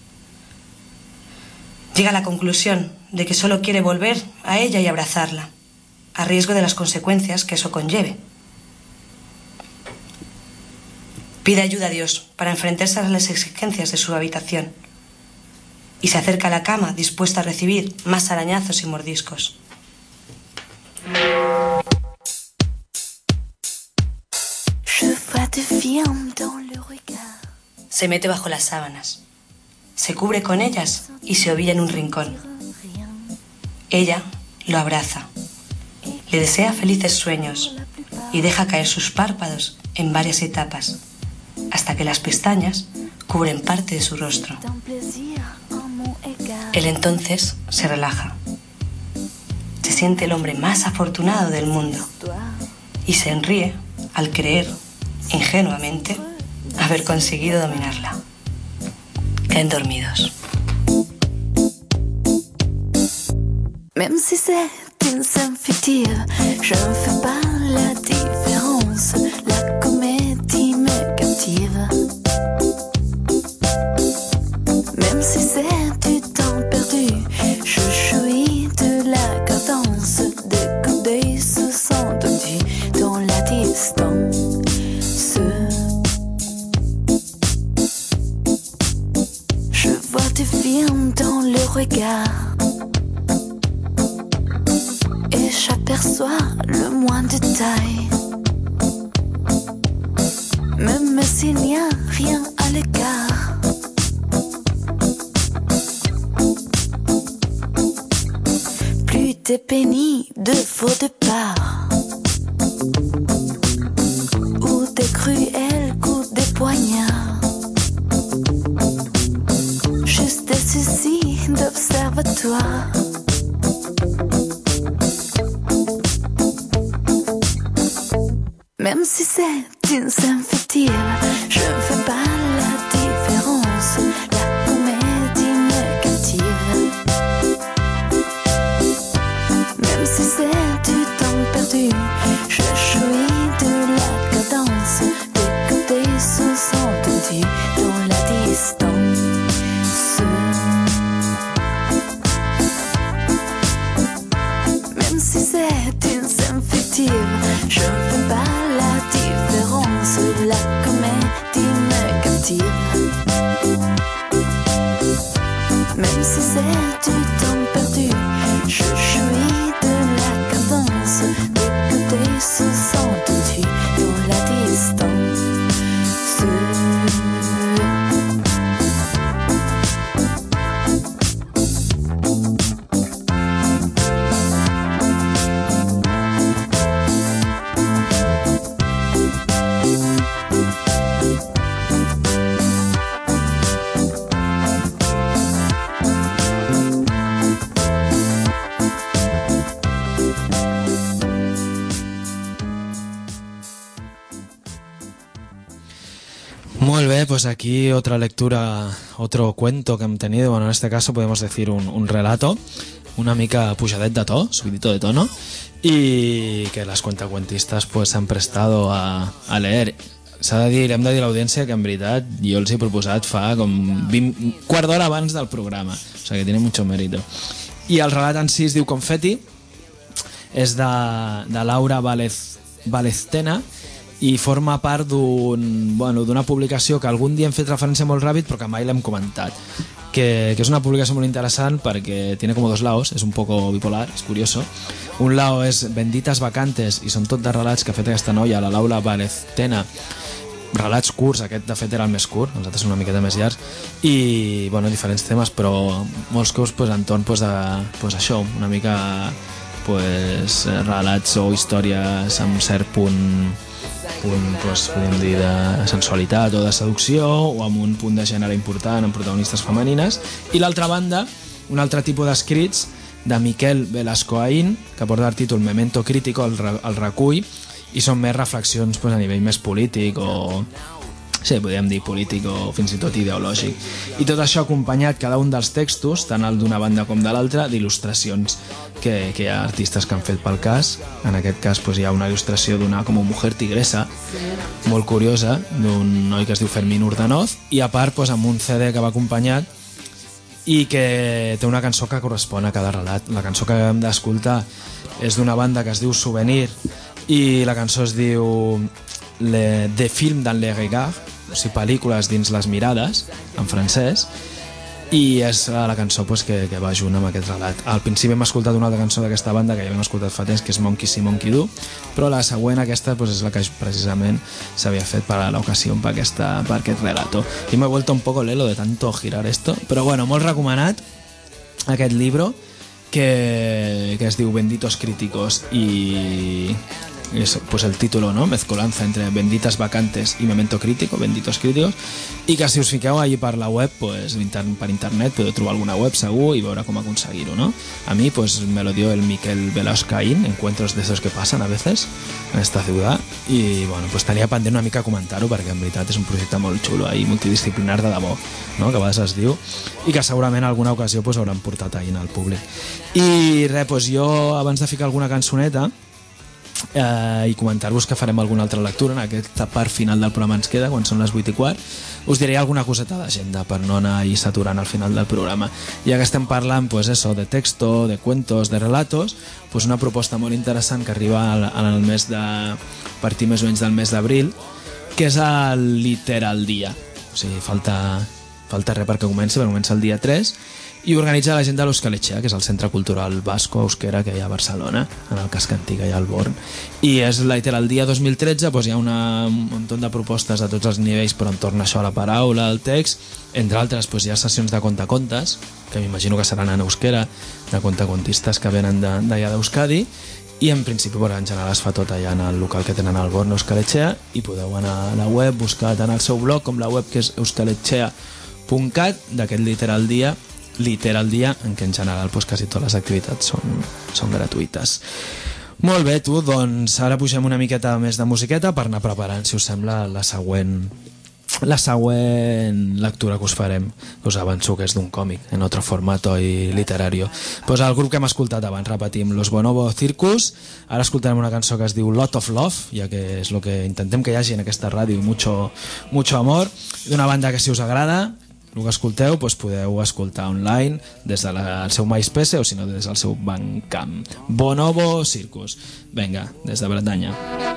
Llega a la conclusión de que solo quiere volver a ella y abrazarla, a riesgo de las consecuencias que eso conlleve. Pide ayuda a Dios para enfrentarse a las exigencias de su habitación y se acerca a la cama dispuesta a recibir más arañazos y mordiscos. Je vois deviens dans le regard. Se mete bajo las sábanas, se cubre con ellas y se ovilla en un rincón. Ella lo abraza, le desea felices sueños y deja caer sus párpados en varias etapas, hasta que las pestañas cubren parte de su rostro. Él entonces se relaja. Se siente el hombre más afortunado del mundo y se enríe al creer, ingenuamente, haber conseguido dominarla. Caen dormidos. Même si c'est une scène fictive, je ne fais pas la différence. La comédie me captive. Même si c'est du temps perdu, je jouis de la cadence. Des coups d'œil se sont tendus dans la distance. Je vois du film dans le regard et j'aperçois le moindre détail. Même s'il n'y a rien à l'écart, plus de pénis de faux départ ou des cruels coups de poignard. Juste des soucis d'observatoire. Même si c'est une scène fictive, je ne fais pas la différence. La comédie me captive. Même si c'est du temps perdu, je jouis de la cadence. Des coups d'œil se sont tendus dans la distance. Même si c'est une scène fictive, je ne fais pas la différence. La comédie me captive. Même si c'est du temps perdu, je jouis de la cadence. Des coups d'œil se sont tendus dans la distance. Muy bien, pues aquí otra lectura, otro cuento que hem tenido, bueno, en este caso podemos decir un, un relato, una mica pujadet de to, subidito de tono, y que las cuentacuentistas pues se han prestado a, a leer. S'ha de dir, hem de dir a l'audiència que en veritat jo els he proposat fa com vint, quart d'hora abans del programa, o sigui que tiene mucho mérito. I el relat en si es diu Confetti, és de, de Laura Valez, Valeztena, i forma part d'un, bueno, d'una publicació que algun dia hem fet referència molt ràpid però que mai l'hem comentat, que, que és una publicació molt interessant perquè tiene como dos lados, és un poco bipolar, és curioso. Un lado és Benditas Vacantes i són tot de relats que ha fet aquesta noia, la Laura Valeztena, relats curts, aquest de fet era el més curt, els altres són una miqueta més llargs, i bueno, diferents temes, però molts curts pues, entorn pues, de pues, això, una mica pues, relats o històries amb cert punt punt, doncs, podem dir, de sensualitat o de seducció, o amb un punt de gènere important amb protagonistes femenines. I l'altra banda, un altre tipus d'escrits de Miquel Velascoaín, que porta el títol Memento Crítico, el, el recull, i són més reflexions pues, a nivell més polític o... sí, podríem dir polític o fins i tot ideològic. I tot això acompanyat cada un dels textos, tant el d'una banda com de l'altra, d'il·lustracions que, que hi ha artistes que han fet pel cas. En aquest cas pues, hi ha una il·lustració d'una com mujer tigresa, molt curiosa, d'un noi que es diu Fermín Urdanoz, i a part pues, amb un C D que va acompanyat i que té una cançó que correspon a cada relat. La cançó que hem d'escoltar és d'una banda que es diu Souvenir i la cançó es diu Le, de film dans les regards, o sigui, pel·lícules dins les mirades, en francès, i és la cançó pues, que, que va junt amb aquest relat. Al principi hem escoltat una altra cançó d'aquesta banda que ja hem escoltat fa temps, que és Monkey See, Monkey Do, però la següent, aquesta, pues, és la que precisament s'havia fet per a l'ocasió per, aquesta, per aquest relato. I m'he vuelto un poco lelo de tanto girar esto, però bueno, molt recomanat aquest llibre que, que es diu Benditos Críticos i... es pues el título, ¿no? Mezcolanza entre Benditas Vacantes y Memento Crítico, Benditos Críticos, i que si us fiqueu allí per la web, pues, per internet podeu trobar alguna web segur i veure com aconseguir-ho, ¿no? A mi pues, me lo dio el Miquel Velascaín, encuentros de esos que pasan a veces en esta ciudad, i bueno, pues, tenia pendent una mica comentar-ho perquè en veritat és un projecte molt xulo i multidisciplinar de debò, no? Que a vegades es diu, i que segurament en alguna ocasió pues, hauran portat ahir al públic. I res, pues, jo abans de ficar alguna cançoneta Eh, i comentar-vos que farem alguna altra lectura en aquesta part final del programa ens queda, quan són les vuit i quart, us diré alguna coseta d'agenda per no anar ahí saturant al final del programa. Ja que estem parlant pues eso, de texto, de cuentos, de relatos, pues una proposta molt interessant que arriba en el mes de... a partir més o menys del mes d'abril, que és el Literal Dia. O sigui, falta, falta res perquè comenci, però comença el dia tres, i organitza la gent de l'Euskal-Etxea, que és el Centre Cultural Vasco Euskera que hi ha a Barcelona, en el casc antic allà al Born. I és el dia dos mil tretze, doncs hi ha una, un munt de propostes a tots els nivells, però entorn a això a la paraula, al text. Entre altres, doncs hi ha sessions de contacontes, que m'imagino que seran en euskera, de contacontistes que venen d'allà d'Euskadi, i en principi, bueno, en general es fa tot allà en el local que tenen al Born Euskal-Etxea, i podeu anar a la web, buscar tant el seu blog com la web, que és euskaletxea punt cat, d'aquest Literal Dia, Literal Dia, en què en general pues, quasi totes les activitats són, són gratuïtes. Molt bé, tu, doncs ara pugem una miqueta més de musiqueta per anar preparant, si us sembla, la següent la següent lectura que us farem. Us avanço que és d'un còmic, en otro formato i literario. Pues el grup que hem escoltat abans, repetim, Los Bonobo Circus. Ara escoltarem una cançó que es diu Lot of Love, ja que és el que intentem que hi hagi en aquesta ràdio, mucho, mucho amor, d'una banda que si us agrada el que escolteu, doncs podeu escoltar online des del seu MySpace o si no des del seu Bandcamp. Bonobo Circus. Vinga, des de Bretanya.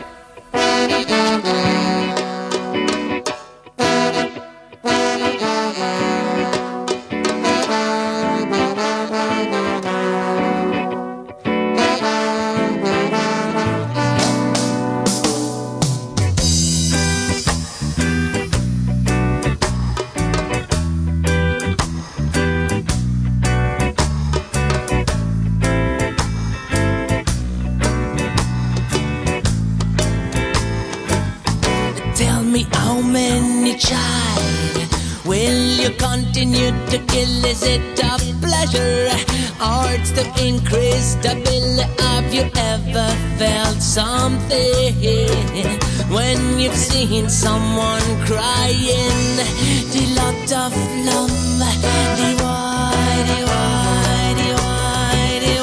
Continue to kill, is it a pleasure or it's to increase the bill? Have you ever felt something when you've seen someone crying? The lot of love, the why, the why, the why, the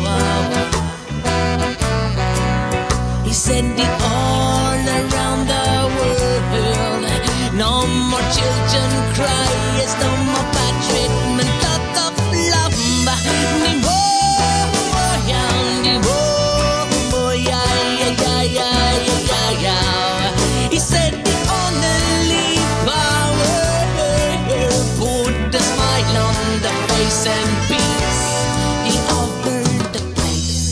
why. He said it all around the world. No more children cry, yes, no more bad treatment, lot of love. Ni wo, yeah, ni wo, yeah, yeah, yeah, yeah, yeah, yeah. He said the only power put a smile on the face and peace, he offered the place.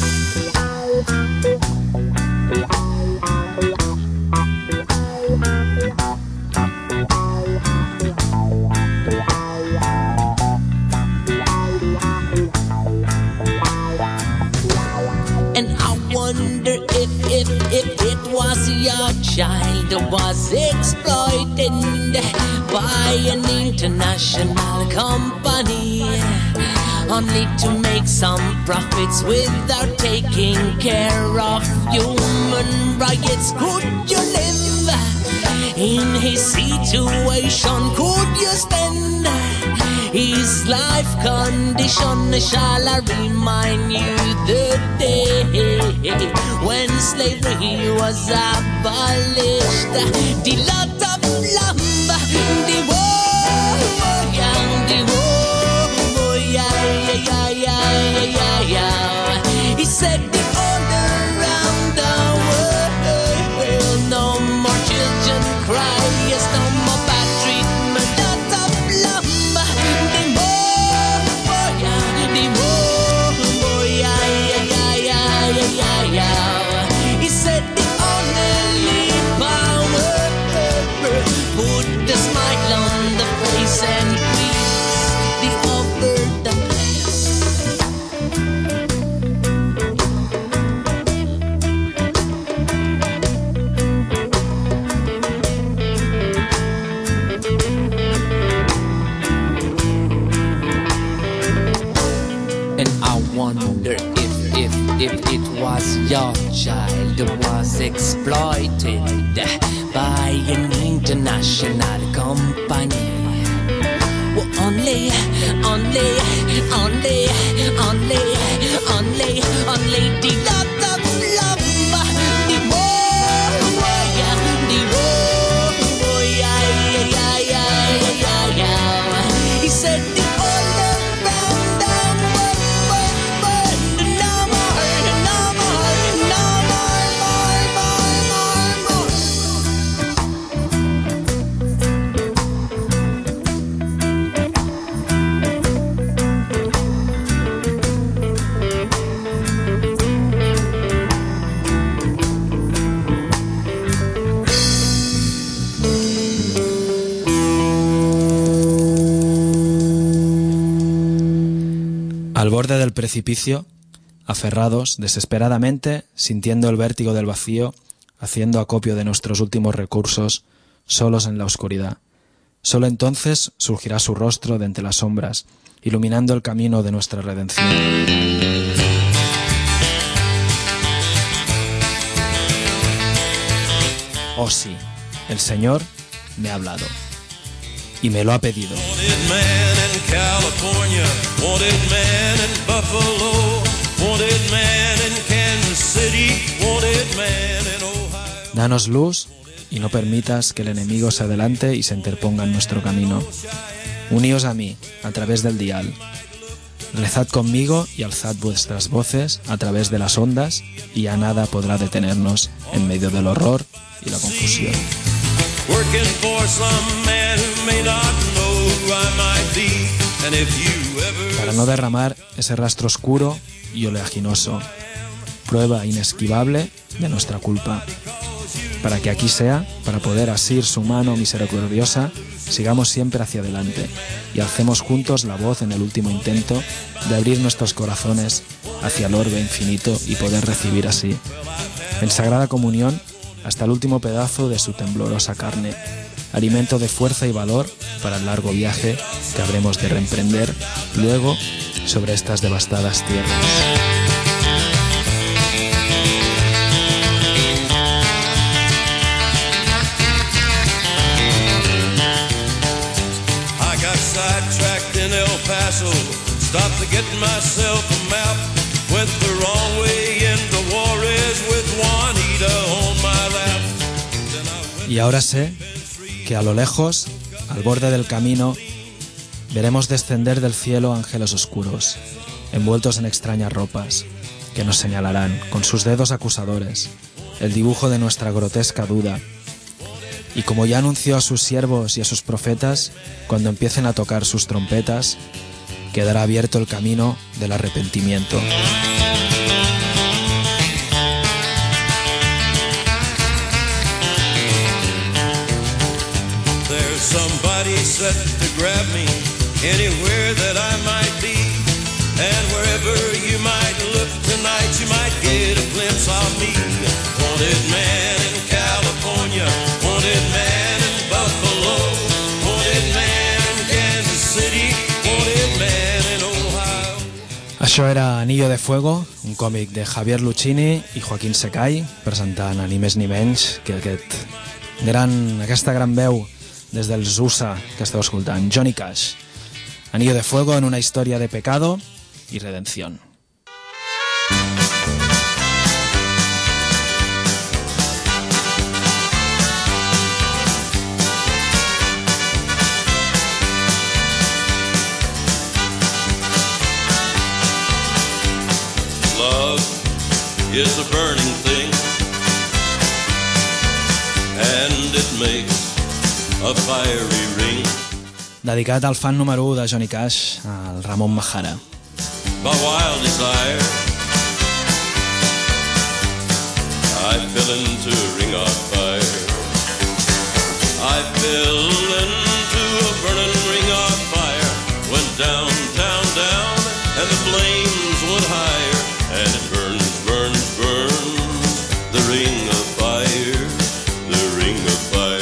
If, if it was your child was exploited by an international company only to make some profits without taking care of human rights, could you live in his situation? Could you stand his life condition? Shall I remind you the day when slavery was abolished? The lot of love, the war, yeah, the war, yeah, yeah, yeah, yeah, yeah, yeah. He said it all around the world. No more children cry, yes, no more bad treatment. Lot of love, the war. was your child was exploited by an international company. Well, only, only, only, only, only, only the love of love, the more, yeah, the more, yeah, yeah, yeah, yeah, yeah. He said the all around the world, but no more, no more, no more, more, more, more, Al borde del precipicio, aferrados, desesperadamente, sintiendo el vértigo del vacío, haciendo acopio de nuestros últimos recursos, solos en la oscuridad. Solo entonces surgirá su rostro de entre las sombras, iluminando el camino de nuestra redención. Oh sí, el Señor me ha hablado y me lo ha pedido. Wanted man in California, wanted man in Buffalo, wanted man in Kansas City, wanted man in Ohio. Danos luz y no permitas que el enemigo se adelante y se interponga en nuestro camino. Uníos a mí a través del dial. Rezad conmigo y alzad vuestras voces a través de las ondas y a nada podrá detenernos en medio del horror y la confusión. Working for some man who may not know who I might be. And if you ever... Para no derramar ese rastro oscuro y oleaginoso, prueba inesquivable de nuestra culpa. Para que aquí sea, para poder asir su mano misericordiosa, sigamos siempre hacia adelante y alcemos juntos la voz en el último intento de abrir nuestros corazones hacia el orbe infinito y poder recibir así, en sagrada comunión, hasta el último pedazo de su temblorosa carne, alimento de fuerza y valor para el largo viaje que habremos de reemprender luego sobre estas devastadas tierras. I got sidetracked in El Paso, stopped to get myself a map, went the wrong way into Juarez with Juanita on my lap. Y ahora sé que a lo lejos, al borde del camino, veremos descender del cielo ángeles oscuros, envueltos en extrañas ropas, que nos señalarán con sus dedos acusadores el dibujo de nuestra grotesca duda. Y como ya anunció a sus siervos y a sus profetas, cuando empiecen a tocar sus trompetas, quedará abierto el camino del arrepentimiento. There's somebody set to grab me anywhere that I might be, and wherever you might look tonight, you might get a glimpse of me. Wanted man in California, wanted man in Buffalo, wanted man in Kansas City, wanted man in Ohio. Això era Anillo de Fuego, un còmic de Javier Lucchini i Joaquín Secay, presentant ni més ni menys que aquest gran, aquesta gran veu des dels U S A que esteu escoltant, Johnny Cash. Anillo de Fuego en una història de pecado y redención. Love is a burning thing, and it makes a fiery ring. Dedicat al fan número u de Johnny Cash, al Ramon Majara. My wild desire, I fell into a ring of fire. I fell into a burning ring of fire. Went down, down, down, and the flames went higher. And it burns, burns, burns, the ring of fire, the ring of fire.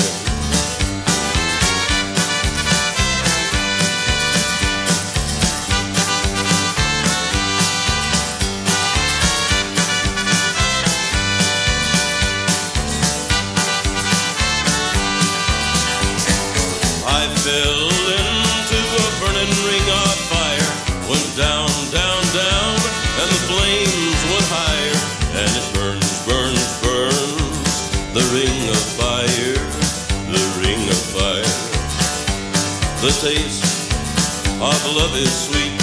ring of fire, the ring of fire. The taste of love is sweet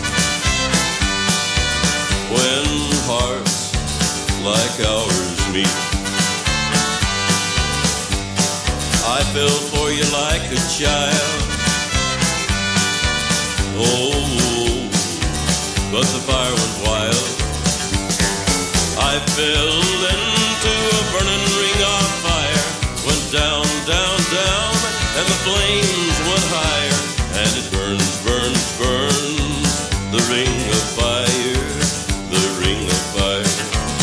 when hearts like ours meet. I fell for you like a child. Oh, but the fire went wild. I fell into a burning ring of fire. Went down, down, down, and the flames went higher. And it burns, burns, burns, the ring of fire, the ring of fire.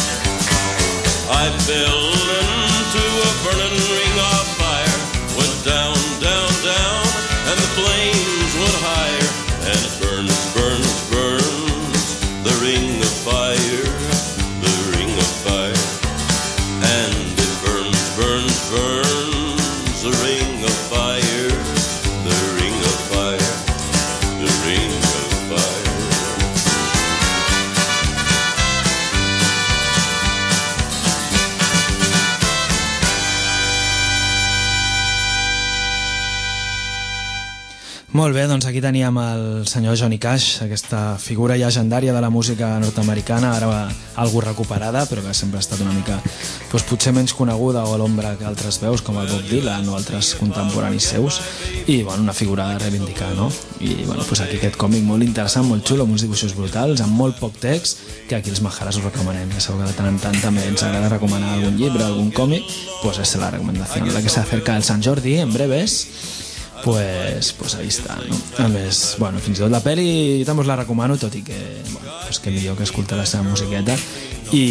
I fell into a burning ring of fire. Went down, down, down, and the flames went higher. And it burns, burns, burns, the ring of fire, the ring of fire. And it burns, burns, burns, the ring of fire, the ring of fire, the ring of fire. Molt bé, doncs aquí teníem el senyor Johnny Cash, aquesta figura llegendària de la música nord-americana, ara algú recuperada, però que sempre ha estat una mica doncs, potser menys coneguda o a l'ombra que altres veus, com el Bob Dylan o altres contemporanis seus, i bueno, una figura a reivindicar, no? I bueno, doncs aquí aquest còmic molt interessant, molt xulo, amb uns dibuixos brutals, amb molt poc text, que aquí els Majaras us recomanem. Ja sabeu que de tant en tant també ens agrada recomanar algun llibre, algun còmic, doncs és la recomanació. La que s'acerca al Sant Jordi, en breves, pues, pues ahí està, no? A més, bueno, fins i tot la pel·li també us la recomano, tot i que, bueno, pues que millor que escoltar la seva musiqueta i,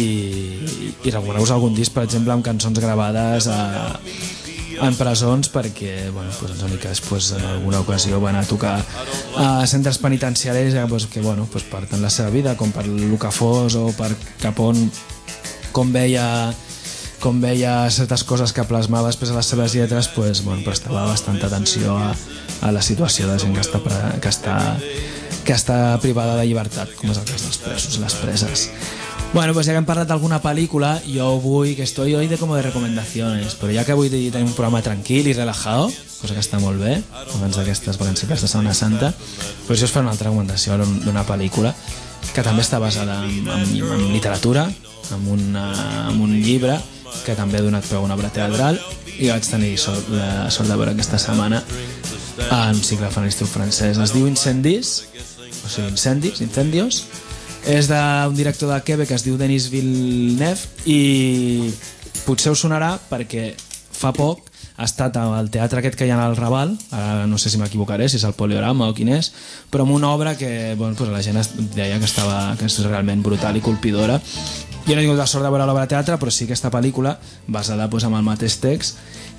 i recomaneu-vos algun disc, per exemple, amb cançons gravades a, en presons, perquè, bueno, pues, una mica després en alguna ocasió van a tocar a centres penitenciaris pues, que, bueno, pues, per tant la seva vida, com per lo que fos o per cap on, com veia com veia certes coses que plasmava després a les seves lletres, pues, bueno, prestava bastanta atenció a, a la situació de gent que està, que, està, que està privada de llibertat, com és el cas dels presos, les preses. Bueno, pues ja que hem parlat d'alguna pel·lícula, jo vull, que estoy hoy de como de recomendaciones, però ja que avui tenim un programa tranquil i relajado, cosa que està molt bé, abans d'aquestes vacances de Setmana Santa, pues jo us faré una altra recomanació d'una pel·lícula que també està basada en, en, en literatura, en, una, en un llibre, que també ha donat peu a una obra teatral i vaig tenir sort, la sort de veure aquesta setmana en un cicle fanestiu francès. Es diu Incendis, o sigui, Incendis, Incendios. És d'un director de Quebec que es diu Denis Villeneuve i potser us sonarà perquè fa poc ha estat al teatre aquest que hi ha al Raval, ara no sé si m'equivocaré, si és el Poliorama o quin és, però amb una obra que bueno, pues la gent deia que, estava, que és realment brutal i colpidora. Jo no he tingut la sort de veure l'obra de teatre, però sí aquesta pel·lícula basada pues, amb el mateix text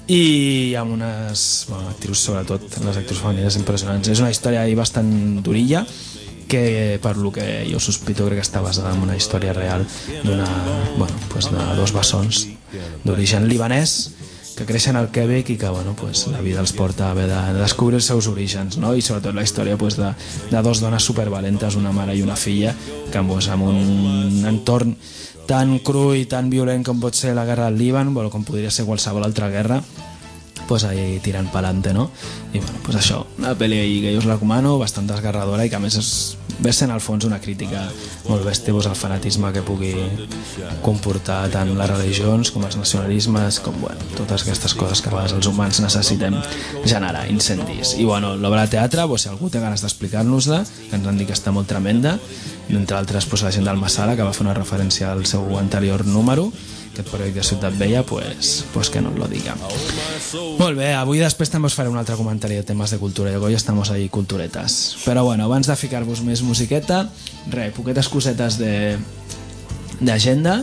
i amb unes bueno, actrius, sobretot les actrius femenines impressionants. És una història bastant durilla que per lo que jo sospito crec que està basada en una història real d'una, bueno, pues de dos bessons d'origen libanès que creixen al Quebec i que bueno, pues, la vida els porta a haver de descobrir els seus orígens, no? I sobretot la història pues, de, de dos dones supervalentes, una mare i una filla, que pues, en un entorn tan cru i tan violent com pot ser la guerra al Líban, bueno, com podria ser qualsevol altra guerra, pues ahí tirant pa'lante, no? I bueno, pues això, una pel·li que jo us la recomano, bastant desgarradora i que a més és versa en el fons una crítica molt bèstia pues, al fanatisme que pugui comportar tant les religions com els nacionalismes, com bueno, totes aquestes coses que a vegades els humans necessitem generar, incendis. I bueno, l'obra de teatre, pues, si algú té ganes d'explicar-nos-la, que ens han dit que està molt tremenda, d'entre altres pues, la gent del Massala, que va fer una referència al seu anterior número, aquest periòdic de Ciutat Vella, pues, pues que no lo diga. Molt bé, avui després també us faré un altre comentari de temes de cultura, i avui estamos ahí culturetes. Però bueno, abans de ficar-vos més musiqueta, res, poquetes cosetes de d'agenda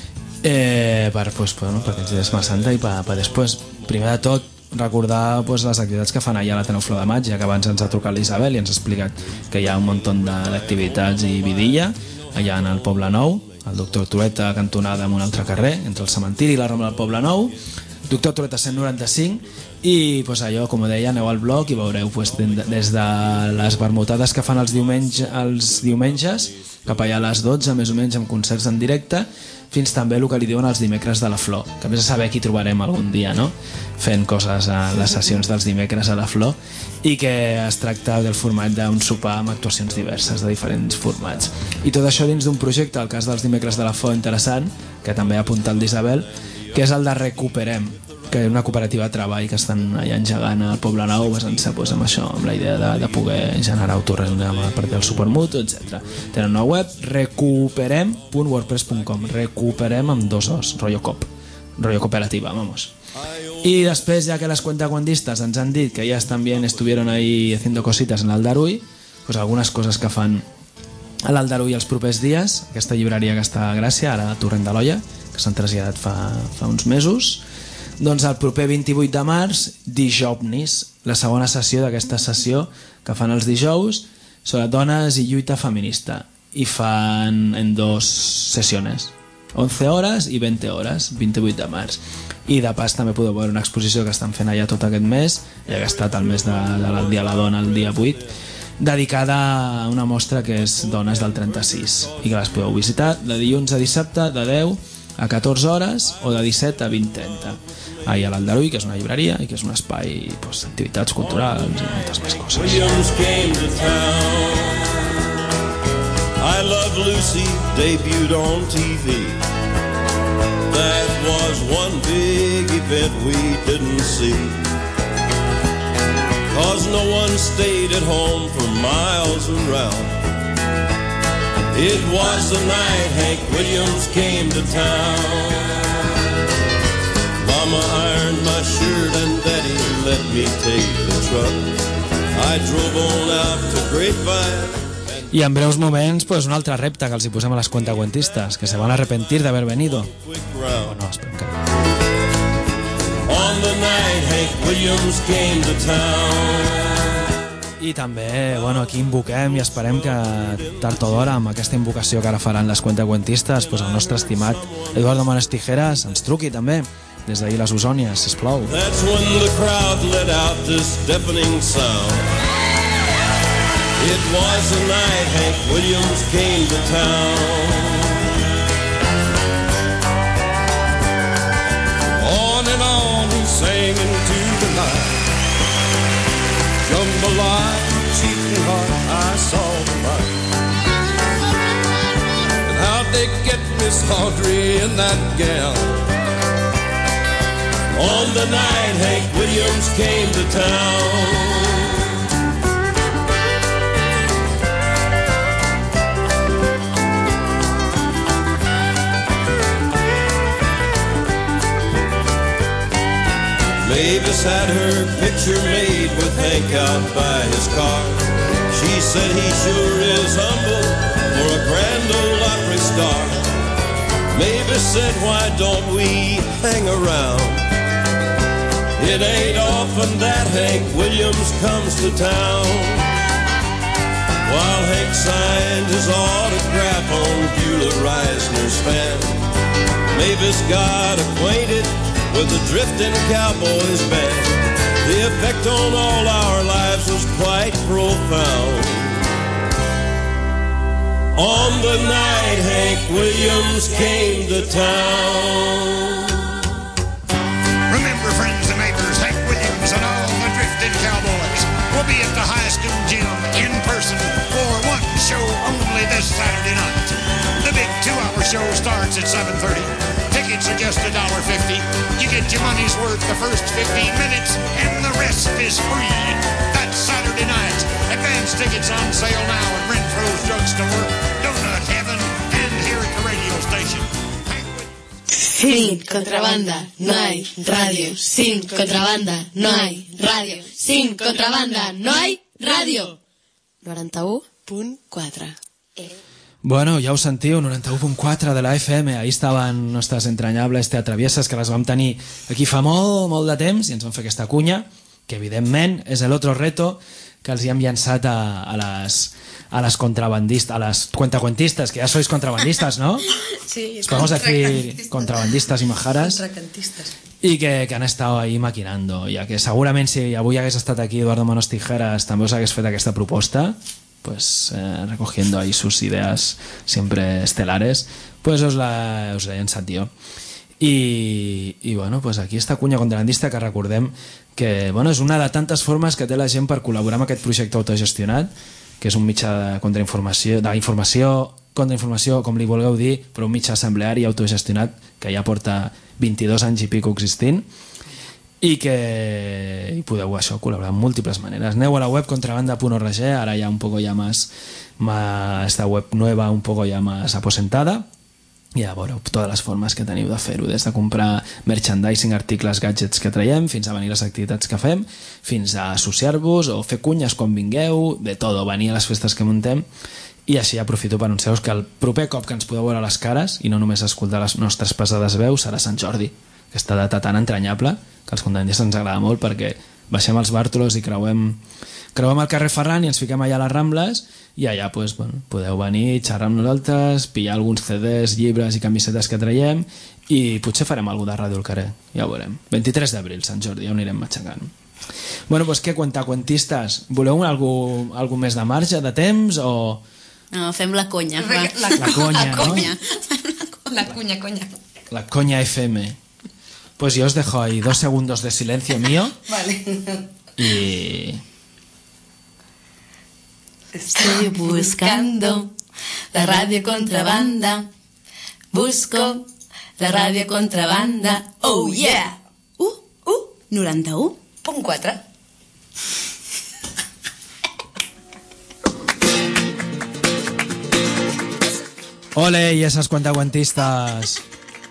eh, per, pues, bueno, perquè ens dies Setmana Santa i per, per després, primer de tot, recordar pues, les activitats que fan allà a l'Ateneu Flor de Maig, ja que abans ens ha trucat l'Isabel i ens ha explicat que hi ha un munt d'activitats i vidilla allà en el Poble Nou, el doctor Tureta cantonada en un altre carrer, entre el cementiri i la Rambla del Poble Nou, doctor Tureta cent noranta-cinc, i pues, allò, com deia, aneu al blog i veureu pues, des de les vermutades que fan els, diumenge, els diumenges cap allà a les dotze, més o menys, amb concerts en directe, fins també el que li diuen els dimecres de la Flor, que vés a saber qui trobarem algun dia, no? Fent coses a les sessions dels dimecres a la Flor, i que es tracta del format d'un sopar amb actuacions diverses de diferents formats. I tot això dins d'un projecte, el cas dels dimecres de la Flor, interessant, que també ha apuntat l'Isabel, que és el de Recuperem, que és una cooperativa de treball que estan allà engegant al Poble Nou, basant-se pues, amb això, amb la idea de, de poder generar autorreunió a partir del supermutu, etcètera. Tenen una web, recuperem punt wordpress punt com, recuperem amb dos os, rollo cop, rollo cooperativa, vamos. Y después, ya que las cuentacuentistas ens han dit que ellas también estuvieron ahí haciendo cositas en l'Aldarull, pues algunes coses que fan a l'Aldarull els propers dies, aquesta llibreria que està a Gràcia, ara a Torrent de l'Olla, que s'han traslladat fa, fa uns mesos. Doncs el proper vint-i-vuit de març, Dijous, la segona sessió d'aquesta sessió que fan els dijous sobre dones i lluita feminista, i fan en dos sessions, once hores i veinte hores, vint-i-vuit de març. I de pas també podeu veure una exposició que estan fent allà tot aquest mes, ja que ha estat el mes de, del Dia de la Dona, el dia vuit, dedicada a una mostra que és Dones del trenta-sis, i que les podeu visitar de dilluns a dissabte de deu a catorze hores o de disset a vint trenta, ahir a l'Aldarull, que és una llibreria i que és un espai, pues, d'activitats culturals i moltes més coses. Williams came to town. I Love Lucy debuted on T V. That was one big event we didn't see, 'cause no one stayed at home for miles around. It was the night Hank Williams came to town. Mama ironed my shirt and Daddy let me take the truck. I drove on out to Grapevine. I en breus moments, pues, un altre repte que els hi posem a les cuentacuentistas, que se van a arrepentir de haber venido. O no, esperem que no. On the night Hank Williams came to town. I també, bueno, aquí invoquem i esperem que tard o d'hora, amb aquesta invocació que ara faran les cuentacuentistas, pues, el nostre estimat Eduardo Manos Tijeras ens truqui també des d'ahir les Osònies, sisplau. That's when the crowd let out this deafening sound. It was the night Hank Williams came to town. On and on he sang into the night. Jambalaya, cheating heart, I saw the light. And how'd they get Miss Audrey in that gown? On the night Hank Williams came to town. Mavis had her picture made with Hank out by his car. She said he sure is humble for a grand ole Opry star. Mavis said, why don't we hang around? It ain't often that Hank Williams comes to town. While Hank signed his autograph on Beulah Reisner's fan, Mavis got acquainted with the Drifting Cowboys band. The effect on all our lives was quite profound. On the night Hank Williams came to town. Remember, friends and neighbors, Hank Williams and all the Drifting Cowboys will be at the high school gym in person for one show only this Saturday night. The big two-hour show starts at seven thirty. Tickets are just a dollar fifty. You get your money's worth the first fifteen minutes, and the rest is free. That's Saturday night. Advance tickets on sale now at Renfro's Drugstore, Donut Heaven, and here at the radio station. Sin contrabanda no hay radio. Sin contrabanda no hay radio. Sin contrabanda no hay radio. noranta-u punt quatre. Bueno, ja ho sentiu, noranta-u punt quatre de la F M. Ahí estaven nostres entranyables teatravieses, que les vam tenir aquí fa molt, molt de temps, i ens van fer aquesta cunya, que evidentment és l'altre reto que els hi hem llançat a, a les a les contrabandistas, a les cuentacuentistas, que ya sois contrabandistas, ¿no? Sí, podemos decir contrabandistas y majaras. Contracantistas. Y que, que han estado ahí maquinando, ya que segurament si avui hagués estat aquí Eduardo Manos Tijeras també us hagués fet aquesta proposta, pues eh, recogiendo ahí sus ideas siempre estelares, pues os la, us la he llançat jo. I, i bueno, pues aquí esta cunya contrabandista, que recordem que bueno, és una de tantes formes que té la gent per col·laborar amb aquest projecte autogestionat, que és un mitjà de contrainformació, d'informació, contrainformació, com li vulgueu dir, però un mitjà assembleari autogestionat que ja porta vint-i-dos anys i pico existint, i que i podeu això col·laborar de múltiples maneres. Aneu a la web contrabanda punt org, ara ja un poco ya más, más esta web nueva un poco ya más aposentada, i ja veureu totes les formes que teniu de fer-ho, des de comprar merchandising, articles, gadgets que traiem, fins a venir a les activitats que fem, fins a associar-vos o fer cunyes quan vingueu, de tot, venir a les festes que muntem. I així aprofito per anunciar-vos que el proper cop que ens podeu veure les cares i no només escoltar les nostres pesades veus serà Sant Jordi, aquesta data tan entranyable que als contrabandistes ens agrada molt, perquè baixem els Bàrtolos i creuem, creuem el carrer Ferran i ens fiquem allà a les Rambles, i allà pues, bueno, podeu venir, xerrar amb nosaltres, pillar alguns C Ds, llibres i camisetes que traiem, i potser farem alguna de ràdio al carrer, ja ho veurem. vint-i-tres d'abril, Sant Jordi, ja ho anirem matxacant. Bueno, doncs què, cuentacuentistes? Voleu algú, algú més de marge, de temps, o... No, fem la conya. Va. La, la conya, la no? Conya. La conya, conya. La coña F M. Pues yo os dejo ahí dos segundos de silencio mío. Vale. Y... Estoy buscando la radio contrabanda. Busco la radio contrabanda. Oh yeah! Uh, uh, noranta-u punt quatre. Ole, y esas cuentacuentistas.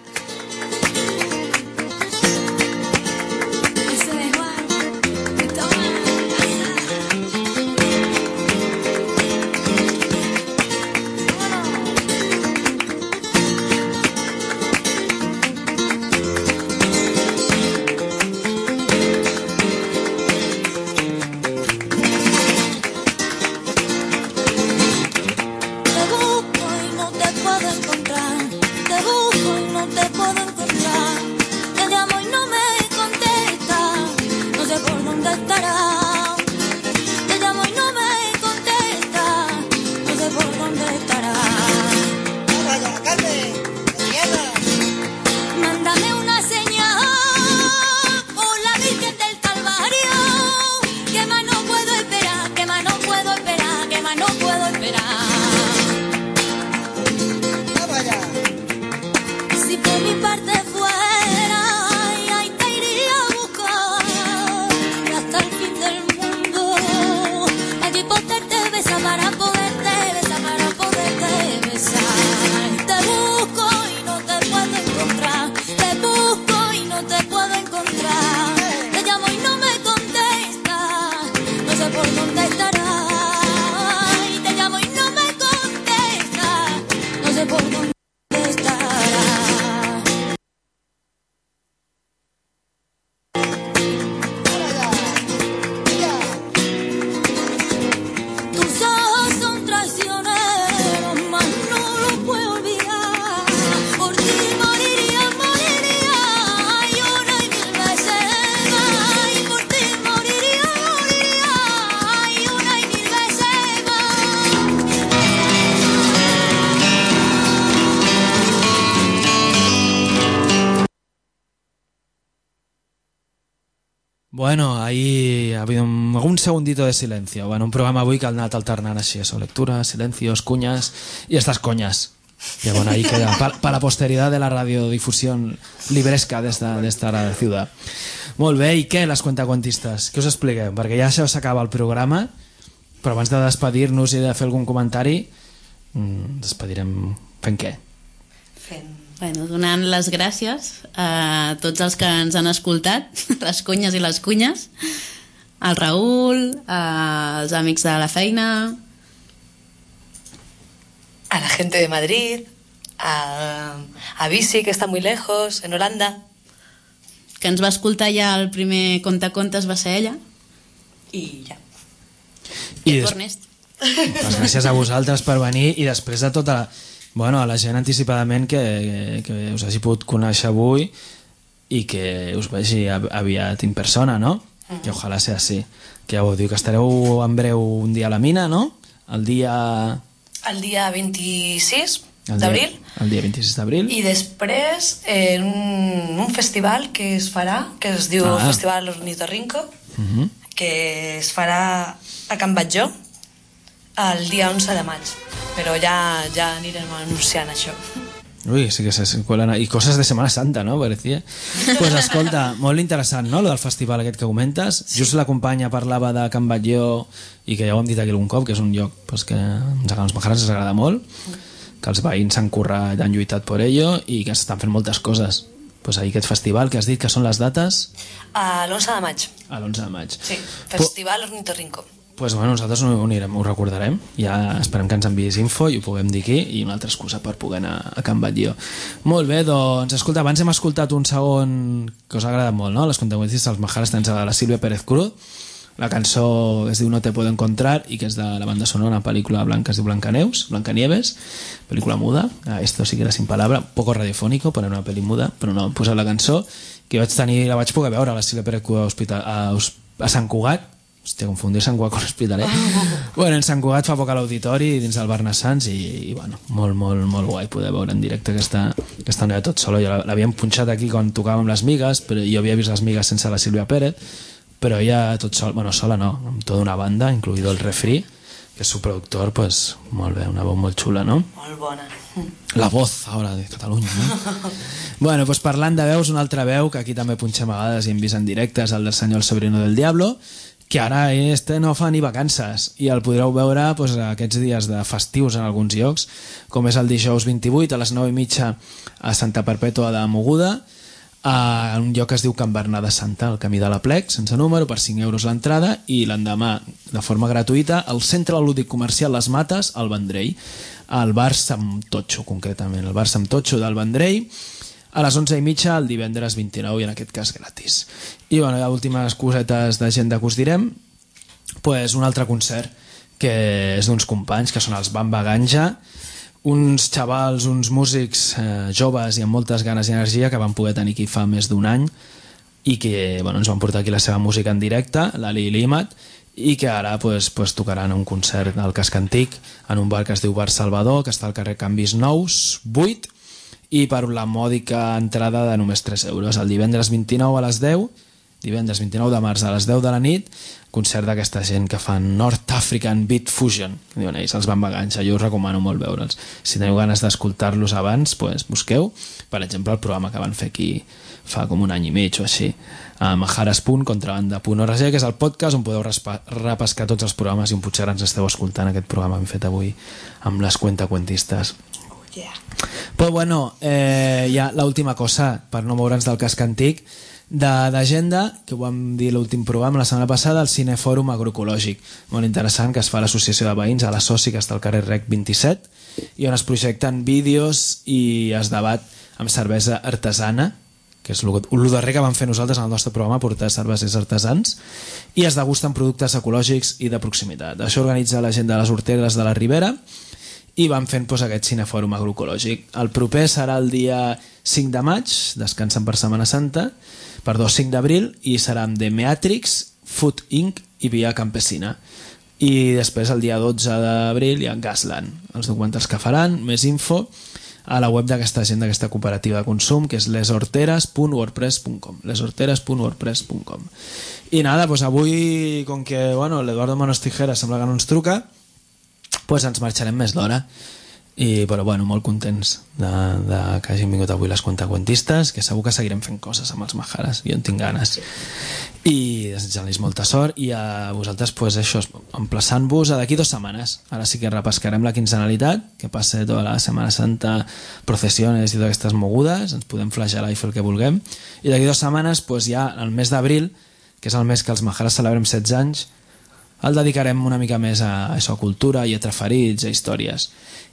Bueno, ahí ha habido un, un segundito de silencio. Bueno, un programa avui que ha anat alternant així, eso, lectura, silencios, cuñas y estas coñas. Y bueno, ahí queda, para pa la posteridad de la radiodifusión libresca d'esta d'esta ciutat. Molt bé, i què, les cuentacuentistes? Què us expliqueu? Perquè ja s'acaba el programa, però abans de despedir-nos i de fer algun comentari, mmm, despedirem fent què? Fent... Bueno, donant les gràcies a tots els que ens han escoltat, les conyes i les cunyes, al Raül, als amics de la feina, a la gente de Madrid, a, a Bisi, que está muy lejos, en Holanda. Que ens va escoltar ja el primer contacontes va ser ella. I ja. I des... pues gràcies a vosaltres per venir, i després de tota... Bueno, a la gent anticipadament que, que, que us hagi pogut conèixer avui i que us vegi aviat en persona, no? Mm-hmm. Que ojalà sigui així. Que ja ho diu, que estareu en breu un dia a la mina, no? el dia... El dia vint-i-sis el d'abril. Dia, el dia vint-i-sis d'abril. I després eh, un, un festival que es farà, que es diu ah. Festival Ornitorrinco, uh-huh. que es farà a Can Batlló el dia onze de maig. Però ja, ja anirem anunciant això. Ui, sí que se cuelan... I coses de Semana Santa, no? Parecía. Pues escolta, molt interessant, no?, lo del festival aquest que comentes. Sí. Just la companya parlava de Can Batlló i que ja ho hem dit aquí algun cop, que és un lloc pues, que a els majares ens agrada molt, que els veïns s'han currat, han lluitat per ello i que s'estan fent moltes coses. Pues ahir aquest festival que has dit que són les dates? A l'onze de maig. A l'onze de maig. Sí, Festival Ornitorrinco. Pues bueno, nosaltres ho, anirem, ho recordarem. Ja esperem que ens enviïs info i ho puguem dir aquí i una altra excusa per poder anar a Can Batlló. Molt bé, doncs, escolta, abans hem escoltat un segon que us ha agradat molt, no? Les contagonistes dels majares tens a la Sílvia Pérez Cruz. La cançó es diu No te puedo encontrar i que és de la banda sonora, una pel·lícula blanca, es diu Blancaneus, Blancanieves, pel·lícula muda. Esto sí que era sin palabra, poco radiofónico, però era una pel·li muda, però no, hem posat la cançó que vaig tenir, la vaig poder veure a la Sílvia Pérez Cruz a, hospital, a, a Sant Cugat. Hòstia, confundir Sant Cugat con l'Hospitalet. Bueno, en Sant Cugat fa poc a l'auditori dins del Barnassans i, i bueno, molt, molt, molt guai poder veure en directe aquesta, aquesta noia tot sola. Jo l'havíem punxat aquí quan tocàvem les migues, però jo havia vist les migues sense la Sílvia Pérez, però ella tot sol, bueno, sola no, amb tota una banda, incluïdo el Refri, que és su productor, pues molt bé, una veu molt xula, no? Molt bona. La voz, ara, de Catalunya, no? Bueno, pues parlant de veus, una altra veu que aquí també punxem a vegades i hem vist en directe és el del senyor El Sobrino del Diablo, que ara este no fa ni vacances i el podreu veure pues, aquests dies de festius en alguns llocs, com és el dijous vint-i-vuit a les nou i mitja a Santa Perpètua de Mogoda, a un lloc que es diu Can Bernat de Santa, al camí de la Plec, sense número, per cinc euros l'entrada, i l'endemà, de forma gratuïta, al Centre Lúdic Comercial Les Mates, al Vendrell, al bar Sam Totxo, concretament, el bar Sam Totxo del Vendrell, a les onze i mitja el divendres vint-i-nou i en aquest cas gratis. I bueno, ja últimes cosetes d'agenda que us direm, pues un altre concert que és d'uns companys que són els Bamba Ganja, uns xavals, uns músics eh, joves i amb moltes ganes i energia que van poder tenir aquí fa més d'un any i que bueno, ens van portar aquí la seva música en directe, l'Ali i l'Imat, i que ara pues, pues, tocaran un concert al Casc Antic en un bar que es diu Bar Salvador, que està al carrer Canvis Nous vuit, i per la mòdica entrada de només tres euros. El divendres vint-i-nou a les deu, divendres vint-i-nou de març a les deu de la nit, concert d'aquesta gent que fan North African Beat Fusion, que diuen ells, els Bamba Ganja. Jo us recomano molt veure'ls. Si teniu ganes d'escoltar-los abans, pues, busqueu, per exemple, el programa que van fer aquí fa com un any i mig o així, a majares punt contrabanda punt org, que és el podcast on podeu repescar tots els programes i on potser ara ens esteu escoltant aquest programa que hem fet avui amb les cuentacuentistes. Yeah. Però bueno, eh, ja l'última cosa, per no moure'ns del casc antic, d'agenda, que ho vam dir l'últim programa la setmana passada, el Cinefòrum Agroecològic, molt interessant, que es fa a l'Associació de Veïns, a la Soci, que està al carrer Rec vint-i-set, i on es projecten vídeos i es debat amb cervesa artesana, que és el darrer que vam fer nosaltres en el nostre programa, portar cerveses artesans, i es degusten productes ecològics i de proximitat. Això organitza la gent de les Horteres de la Ribera, i van fent pues, aquest cinefòrum agroecològic. El proper serà el dia cinc de maig, descansen per Setmana Santa, perdó, cinc d'abril, i serà amb The Matrix, Food Incorporated i Via Campesina. I després el dia dotze d'abril hi ha Gasland, els documentals que faran, més info a la web d'aquesta gent, d'aquesta cooperativa de consum, que és les horteres punt wordpress punt com, les horteres punt wordpress punt com. I nada, pues avui, com que bueno, l'Eduardo Manos Tijeras sembla que no ens truca, pues ens marxarem més d'hora, i, però bueno, molt contents de, de que hagin vingut avui les cuentacuentistes, que segur que seguirem fent coses amb els majares, jo en tinc ganes, i desitjant-los molta sort, i a vosaltres pues, això, emplaçant-vos a d'aquí dues setmanes. Ara sí que repescarem la quinzenalitat, que passa tota la Setmana Santa, processiones i totes aquestes mogudes, ens podem flagelar i fer el que vulguem, i d'aquí dues setmanes pues, ja el mes d'abril, que és el mes que els majares celebrem setze anys, el dedicarem una mica més a, això, a cultura i a traferits, a històries,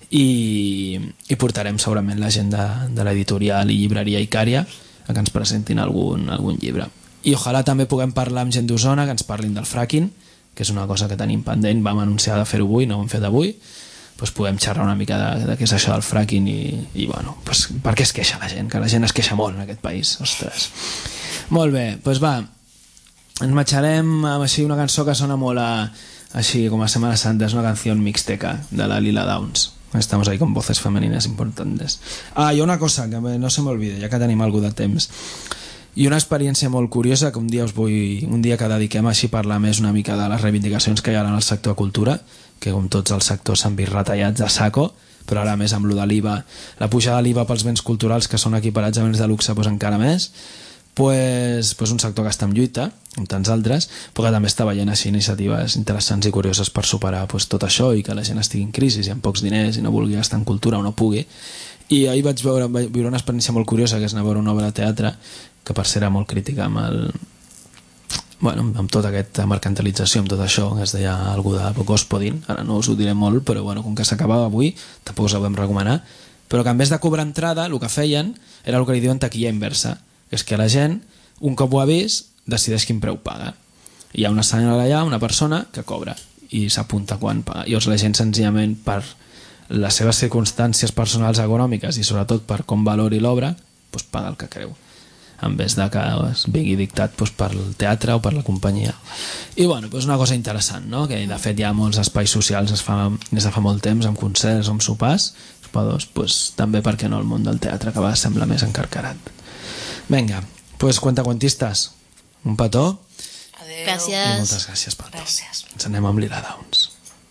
i, i portarem segurament la gent de, de l'editorial i llibreria Icària a que ens presentin algun, algun llibre, i ojalà també puguem parlar amb gent d'Osona que ens parlin del fracking, que és una cosa que tenim pendent, vam anunciar de fer-ho avui, no ho hem fet avui, doncs podem xerrar una mica de, de què és això del fracking i, i bueno, doncs, per què es queixa la gent, que la gent es queixa molt en aquest país, ostres. Molt bé, doncs va, ens marxarem amb així una cançó que sona molt a, así como a Semana Santa, es una canción mixteca de la Lila Downs. Estamos ahí con voces femeninas importantes. Ah, i una cosa que no se m'olvide, ja que tenim algú de temps, i una experiència molt curiosa que un dia us vull, un dia que dediquem així a parlar més una mica de les reivindicacions que hi ha en el sector de cultura, que com tots els sectors s'han vist retallats a saco, però ara més amb lo de l'I V A, la pujada de l'I V A pels béns culturals que són equiparats a béns de luxe, pues encara més. Pues, pues un sector que està en lluita, com tants altres, però que també està veient així iniciatives interessants i curioses per superar pues, tot això i que la gent estigui en crisi i amb pocs diners i no vulgui gastar en cultura o no pugui. I ahir vaig veure, vaig viure una experiència molt curiosa, que és anar a veure una obra de teatre que per ser era molt crítica amb el... bueno, amb tota aquesta mercantilització, amb tot això, que es deia algú de Gospodin, ara no us ho diré molt, però bueno, com que s'acabava avui, tampoc us ho vam recomanar, però que en vez de cobrar entrada, el que feien era el que li diuen taquilla inversa, que és que la gent, un cop ho ha vist, decideix quin preu paga. Hi ha una senyora allà, una persona, que cobra i s'apunta quan paga. Llavors la gent senzillament, per les seves circumstàncies personals econòmiques i sobretot per com valori l'obra, doncs paga el que creu, en vez de que es vingui dictat doncs, per el teatre o per la companyia. I bueno, doncs una cosa interessant, no? Que de fet hi ha molts espais socials es fa, des de fa molt temps, amb concerts, amb sopars, doncs, també perquè no el món del teatre, que va sembla més encarcarat. Vinga, pues cuentacuentistes, un petó. Adeu. Gràcies. I moltes gràcies pel to. Gràcies. Ens anem amb Lila Downs.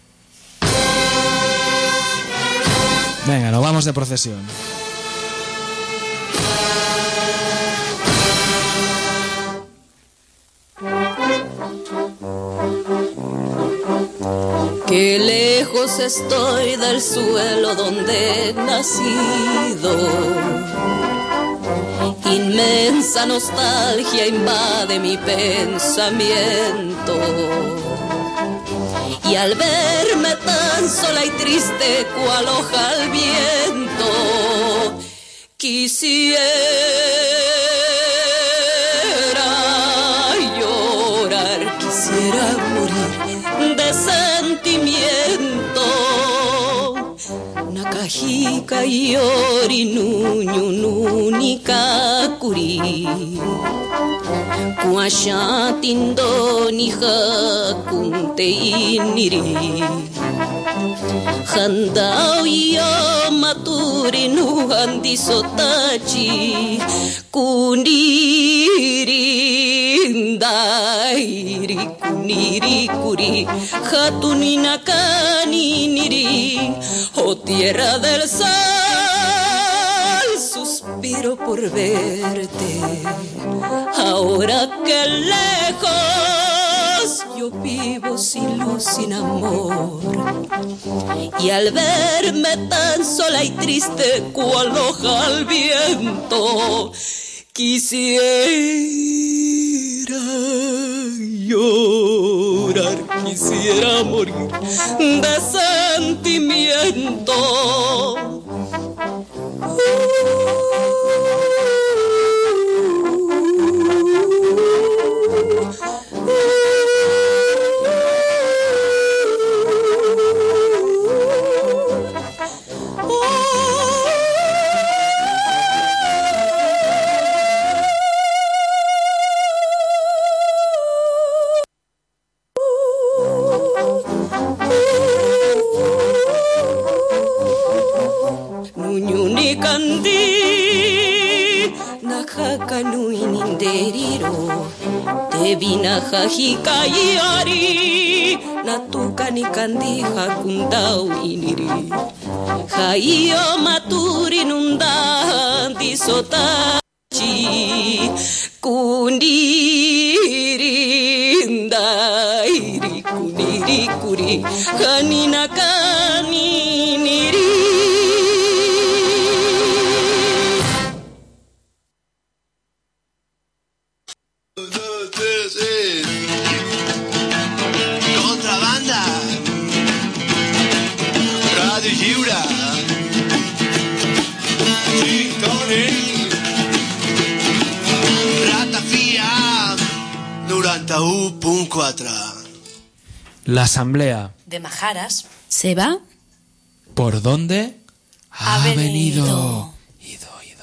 Venga, nos vamos de procesión. Qué lejos estoy del suelo donde he nacido. Inmensa nostalgia invade mi pensamiento. Y al verme tan sola y triste cual hoja al viento, quisiera llorar, quisiera morir de sentimiento. Nakahika yori nuñu nunika kuri, kuashatindo ni hakunte iniri. Handao yo maturi nu handi sotachi kuniri ndairi kuniri kuri hatuni nakani niri. Oh tierra del sal, suspiro por verte. Ahora que lejos yo vivo sin luz, sin amor. Y al verme tan sola y triste cual hoja al viento, quisiera llorar, quisiera morir de sentimiento. Vina hajikayari natuka ni kandi hakundau iniri. Hayo maturi nunda disotachi kundiri ndairi kundiri kuri kanina kaniniri. noranta-u punt quatre. La asamblea de Majaras se va. ¿Por dónde ha, ha venido? venido. Ido.